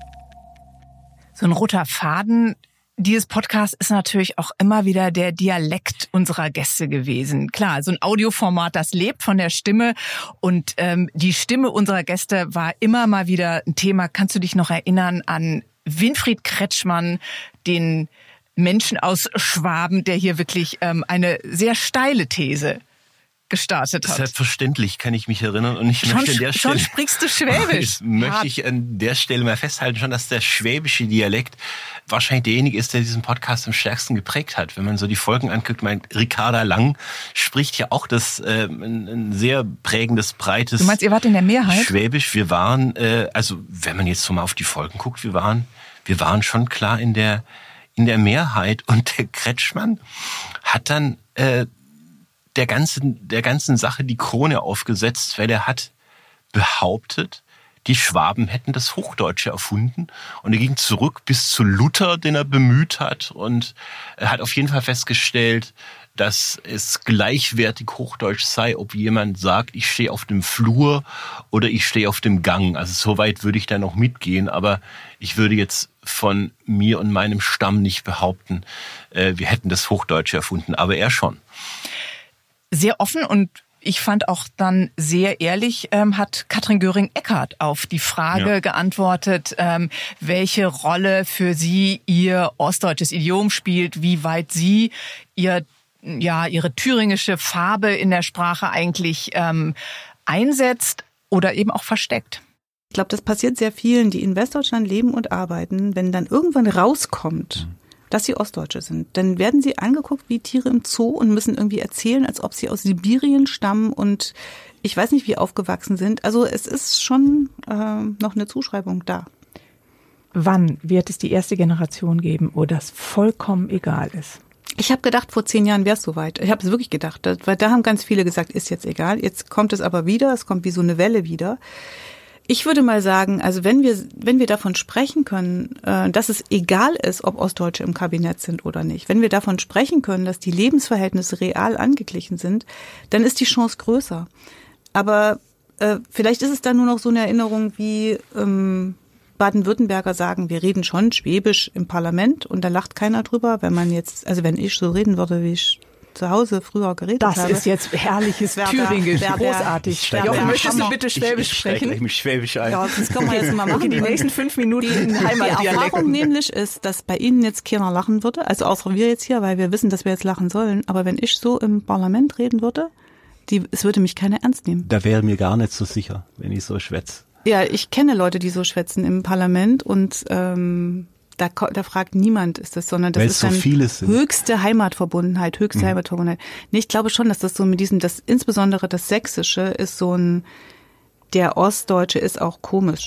S2: So ein roter Faden dieses Podcast ist natürlich auch immer wieder der Dialekt unserer Gäste gewesen. Klar, so ein Audioformat, das lebt von der Stimme und ähm, die Stimme unserer Gäste war immer mal wieder ein Thema. Kannst du dich noch erinnern an Winfried Kretschmann, den Menschen aus Schwaben, der hier wirklich ähm, eine sehr steile These gestartet hat?
S1: Selbstverständlich kann ich mich erinnern und ich
S2: schon,
S1: möchte an der
S2: schon
S1: Stelle...
S2: sprichst du Schwäbisch.
S1: möchte ich an der Stelle mal festhalten, schon, dass der schwäbische Dialekt wahrscheinlich derjenige ist, der diesen Podcast am stärksten geprägt hat. Wenn man so die Folgen anguckt, meint Ricarda Lang spricht ja auch das äh, ein, ein sehr prägendes, breites...
S2: Du meinst, ihr wart in der Mehrheit?
S1: Schwäbisch. Wir waren, äh, also wenn man jetzt so mal auf die Folgen guckt, wir waren, wir waren schon klar in der in der Mehrheit und der Kretschmann hat dann äh, der ganzen, der ganzen Sache die Krone aufgesetzt, weil er hat behauptet, die Schwaben hätten das Hochdeutsche erfunden und er ging zurück bis zu Luther, den er bemüht hat und er hat auf jeden Fall festgestellt, dass es gleichwertig Hochdeutsch sei, ob jemand sagt, ich stehe auf dem Flur oder ich stehe auf dem Gang. Also so weit würde ich da noch mitgehen, aber ich würde jetzt von mir und meinem Stamm nicht behaupten, wir hätten das Hochdeutsche erfunden, aber er schon.
S2: Sehr offen und ich fand auch dann sehr ehrlich, ähm, hat Katrin Göring-Eckardt auf die Frage ja. geantwortet, ähm, welche Rolle für sie ihr ostdeutsches Idiom spielt, wie weit sie ihr ja ihre thüringische Farbe in der Sprache eigentlich ähm, einsetzt oder eben auch versteckt.
S15: Ich glaube, das passiert sehr vielen, die in Westdeutschland leben und arbeiten, wenn dann irgendwann rauskommt, dass sie Ostdeutsche sind. Dann werden sie angeguckt wie Tiere im Zoo und müssen irgendwie erzählen, als ob sie aus Sibirien stammen und ich weiß nicht, wie aufgewachsen sind. Also es ist schon äh, noch eine Zuschreibung da.
S3: Wann wird es die erste Generation geben, wo das vollkommen egal ist?
S15: Ich habe gedacht, vor zehn Jahren wäre es soweit. Ich habe es wirklich gedacht, weil da haben ganz viele gesagt, ist jetzt egal. Jetzt kommt es aber wieder, es kommt wie so eine Welle wieder. Ich würde mal sagen, also wenn wir wenn wir davon sprechen können, äh, dass es egal ist, ob Ostdeutsche im Kabinett sind oder nicht, wenn wir davon sprechen können, dass die Lebensverhältnisse real angeglichen sind, dann ist die Chance größer. Aber äh, vielleicht ist es dann nur noch so eine Erinnerung wie ähm, Baden-Württemberger sagen, wir reden schon Schwäbisch im Parlament und da lacht keiner drüber, wenn man jetzt, also wenn ich so reden würde, wie ich zu Hause früher geredet
S3: das
S15: habe.
S3: Das ist jetzt herrliches Thüringisch, großartig.
S2: Jochen, möchtest du bitte Schwäbisch
S1: ich, ich
S2: sprechen?
S1: Ich mit Schwäbisch ein.
S15: Ja, das können wir jetzt mal machen.
S3: Okay, die nächsten fünf Minuten in Heimatdialekt.
S15: Die Erfahrung nämlich ist, dass bei Ihnen jetzt keiner lachen würde, also außer wir jetzt hier, weil wir wissen, dass wir jetzt lachen sollen, aber wenn ich so im Parlament reden würde, die, es würde mich keiner ernst nehmen.
S16: Da wäre mir gar nicht so sicher, wenn ich so schwätze.
S15: Ja, ich kenne Leute, die so schwätzen im Parlament und ähm, da, da fragt niemand, ist das, sondern das
S16: Weil
S15: ist
S16: so
S15: dann
S16: vieles sind.
S15: höchste Heimatverbundenheit, höchste mhm. Heimatverbundenheit. Nee, ich glaube schon, dass das so mit diesem, das insbesondere das Sächsische ist so ein, der Ostdeutsche ist auch komisch.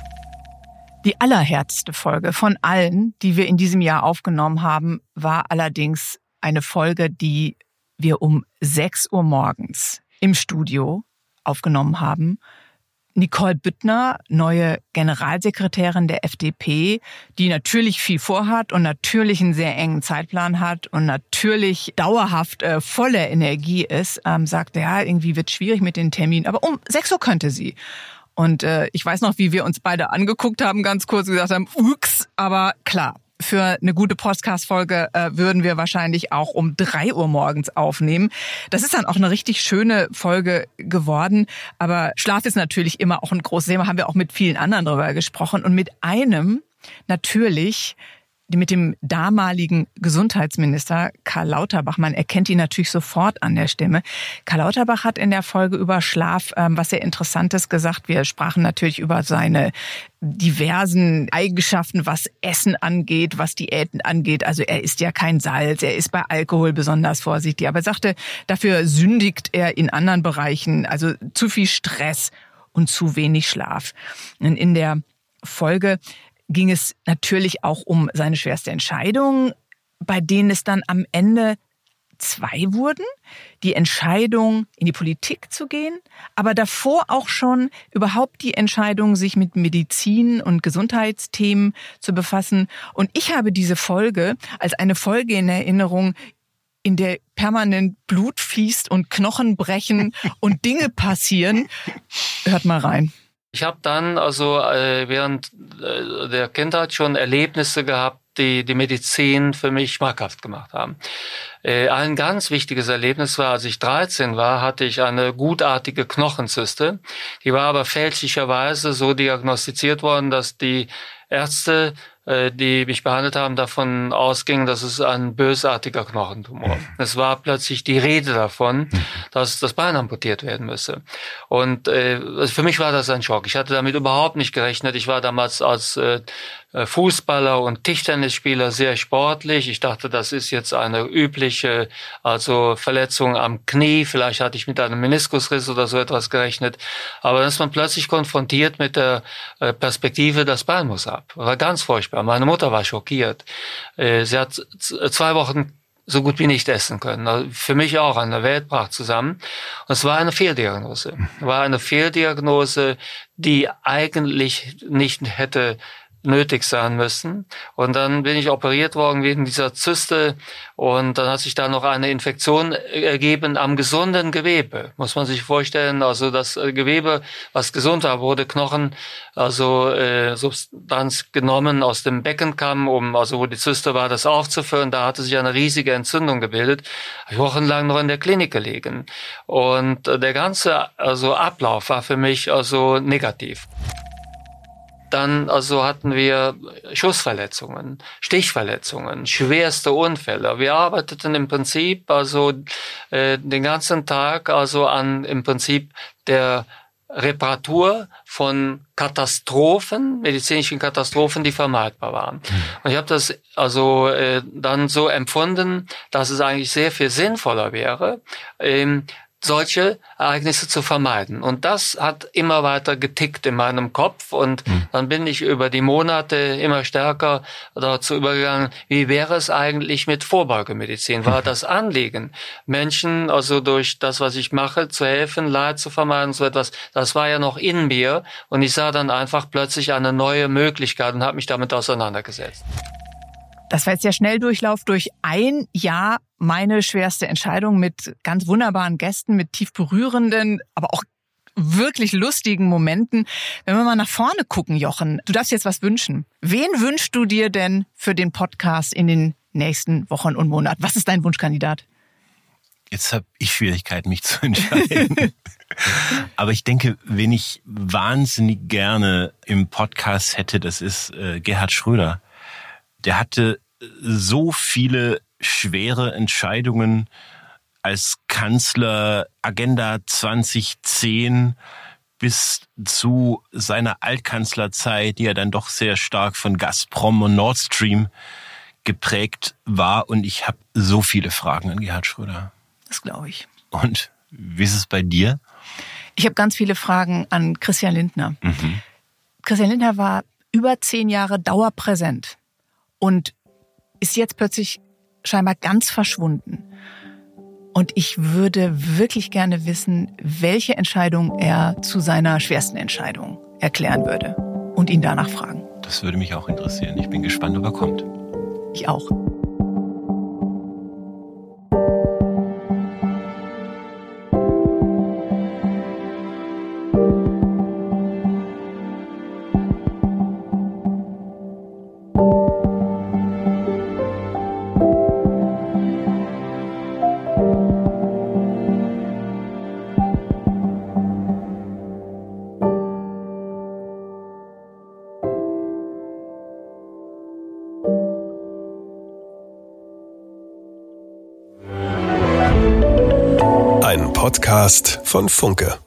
S2: Die allerherzste Folge von allen, die wir in diesem Jahr aufgenommen haben, war allerdings eine Folge, die wir um sechs Uhr morgens im Studio aufgenommen haben. Nicole Büttner, neue Generalsekretärin der F D P, die natürlich viel vorhat und natürlich einen sehr engen Zeitplan hat und natürlich dauerhaft äh, voller Energie ist, ähm, sagte, ja, irgendwie wird schwierig mit den Terminen, aber um sechs Uhr könnte sie. Und äh, ich weiß noch, wie wir uns beide angeguckt haben, ganz kurz gesagt haben, ups, aber klar. Für eine gute Podcast-Folge äh, würden wir wahrscheinlich auch um drei Uhr morgens aufnehmen. Das ist dann auch eine richtig schöne Folge geworden. Aber Schlaf ist natürlich immer auch ein großes Thema. Haben wir auch mit vielen anderen drüber gesprochen. Und mit einem natürlich, mit dem damaligen Gesundheitsminister Karl Lauterbach. Man erkennt ihn natürlich sofort an der Stimme. Karl Lauterbach hat in der Folge über Schlaf ähm, was sehr Interessantes gesagt. Wir sprachen natürlich über seine diversen Eigenschaften, was Essen angeht, was Diäten angeht. Also er isst ja kein Salz, er ist bei Alkohol besonders vorsichtig. Aber er sagte, dafür sündigt er in anderen Bereichen. Also zu viel Stress und zu wenig Schlaf. Und in der Folge ging es natürlich auch um seine schwerste Entscheidung, bei denen es dann am Ende zwei wurden. Die Entscheidung, in die Politik zu gehen, aber davor auch schon überhaupt die Entscheidung, sich mit Medizin und Gesundheitsthemen zu befassen. Und ich habe diese Folge als eine Folge in Erinnerung, in der permanent Blut fließt und Knochen brechen und Dinge passieren. Hört mal rein.
S17: Ich habe dann also äh, während äh, der Kindheit schon Erlebnisse gehabt, die die Medizin für mich schmackhaft gemacht haben. Äh, ein ganz wichtiges Erlebnis war, als ich dreizehn war, hatte ich eine gutartige Knochenzyste. Die war aber fälschlicherweise so diagnostiziert worden, dass die Ärzte, die mich behandelt haben, davon ausgingen, dass es ein bösartiger Knochentumor. Es war plötzlich die Rede davon, dass das Bein amputiert werden müsse. Und äh, für mich war das ein Schock. Ich hatte damit überhaupt nicht gerechnet. Ich war damals als äh, Fußballer und Tischtennisspieler sehr sportlich. Ich dachte, das ist jetzt eine übliche, also Verletzung am Knie. Vielleicht hatte ich mit einem Meniskusriss oder so etwas gerechnet. Aber dann ist man plötzlich konfrontiert mit der äh, Perspektive, das Bein muss ab. War ganz furchtbar. Meine Mutter war schockiert. Sie hat zwei Wochen so gut wie nicht essen können. Für mich auch eine Weltpracht zusammen. Und es war eine Fehldiagnose. Es war eine Fehldiagnose, die eigentlich nicht hätte nötig sein müssen. Und dann bin ich operiert worden wegen dieser Zyste und dann hat sich da noch eine Infektion ergeben am gesunden Gewebe. Muss man sich vorstellen, also das Gewebe, was gesund war, wurde Knochen, also äh, Substanz genommen aus dem Beckenkamm, um, also wo die Zyste war, das aufzuführen. Da hatte sich eine riesige Entzündung gebildet. Ich habe wochenlang noch in der Klinik gelegen. Und der ganze also Ablauf war für mich also negativ. Dann also hatten wir Schussverletzungen, Stichverletzungen, schwerste Unfälle. Wir arbeiteten im Prinzip also äh, den ganzen Tag also an im Prinzip der Reparatur von Katastrophen, medizinischen Katastrophen, die vermeidbar waren. Und ich habe das also äh, dann so empfunden, dass es eigentlich sehr viel sinnvoller wäre, ähm, solche Ereignisse zu vermeiden. Und das hat immer weiter getickt in meinem Kopf und mhm. dann bin ich über die Monate immer stärker dazu übergegangen, wie wäre es eigentlich mit Vorbeugemedizin? War das Anliegen, Menschen also durch das, was ich mache, zu helfen, Leid zu vermeiden, so etwas, das war ja noch in mir und ich sah dann einfach plötzlich eine neue Möglichkeit und habe mich damit auseinandergesetzt.
S2: Das war jetzt der Schnelldurchlauf durch ein Jahr meine schwerste Entscheidung mit ganz wunderbaren Gästen, mit tief berührenden, aber auch wirklich lustigen Momenten. Wenn wir mal nach vorne gucken, Jochen, du darfst jetzt was wünschen. Wen wünschst du dir denn für den Podcast in den nächsten Wochen und Monaten? Was ist dein Wunschkandidat?
S1: Jetzt habe ich Schwierigkeiten, mich zu entscheiden. Aber ich denke, wen ich wahnsinnig gerne im Podcast hätte, das ist äh, Gerhard Schröder. Der hatte so viele schwere Entscheidungen als Kanzler, Agenda zwanzig zehn bis zu seiner Altkanzlerzeit, die ja dann doch sehr stark von Gazprom und Nord Stream geprägt war. Und ich habe so viele Fragen an Gerhard Schröder.
S2: Das glaube ich.
S1: Und wie ist es bei dir?
S2: Ich habe ganz viele Fragen an Christian Lindner. Mhm. Christian Lindner war über zehn Jahre dauerpräsent. Und ist jetzt plötzlich scheinbar ganz verschwunden. Und ich würde wirklich gerne wissen, welche Entscheidung er zu seiner schwersten Entscheidung erklären würde und ihn danach fragen.
S1: Das würde mich auch interessieren. Ich bin gespannt, ob er kommt.
S2: Ich auch.
S18: Podcast von Funke.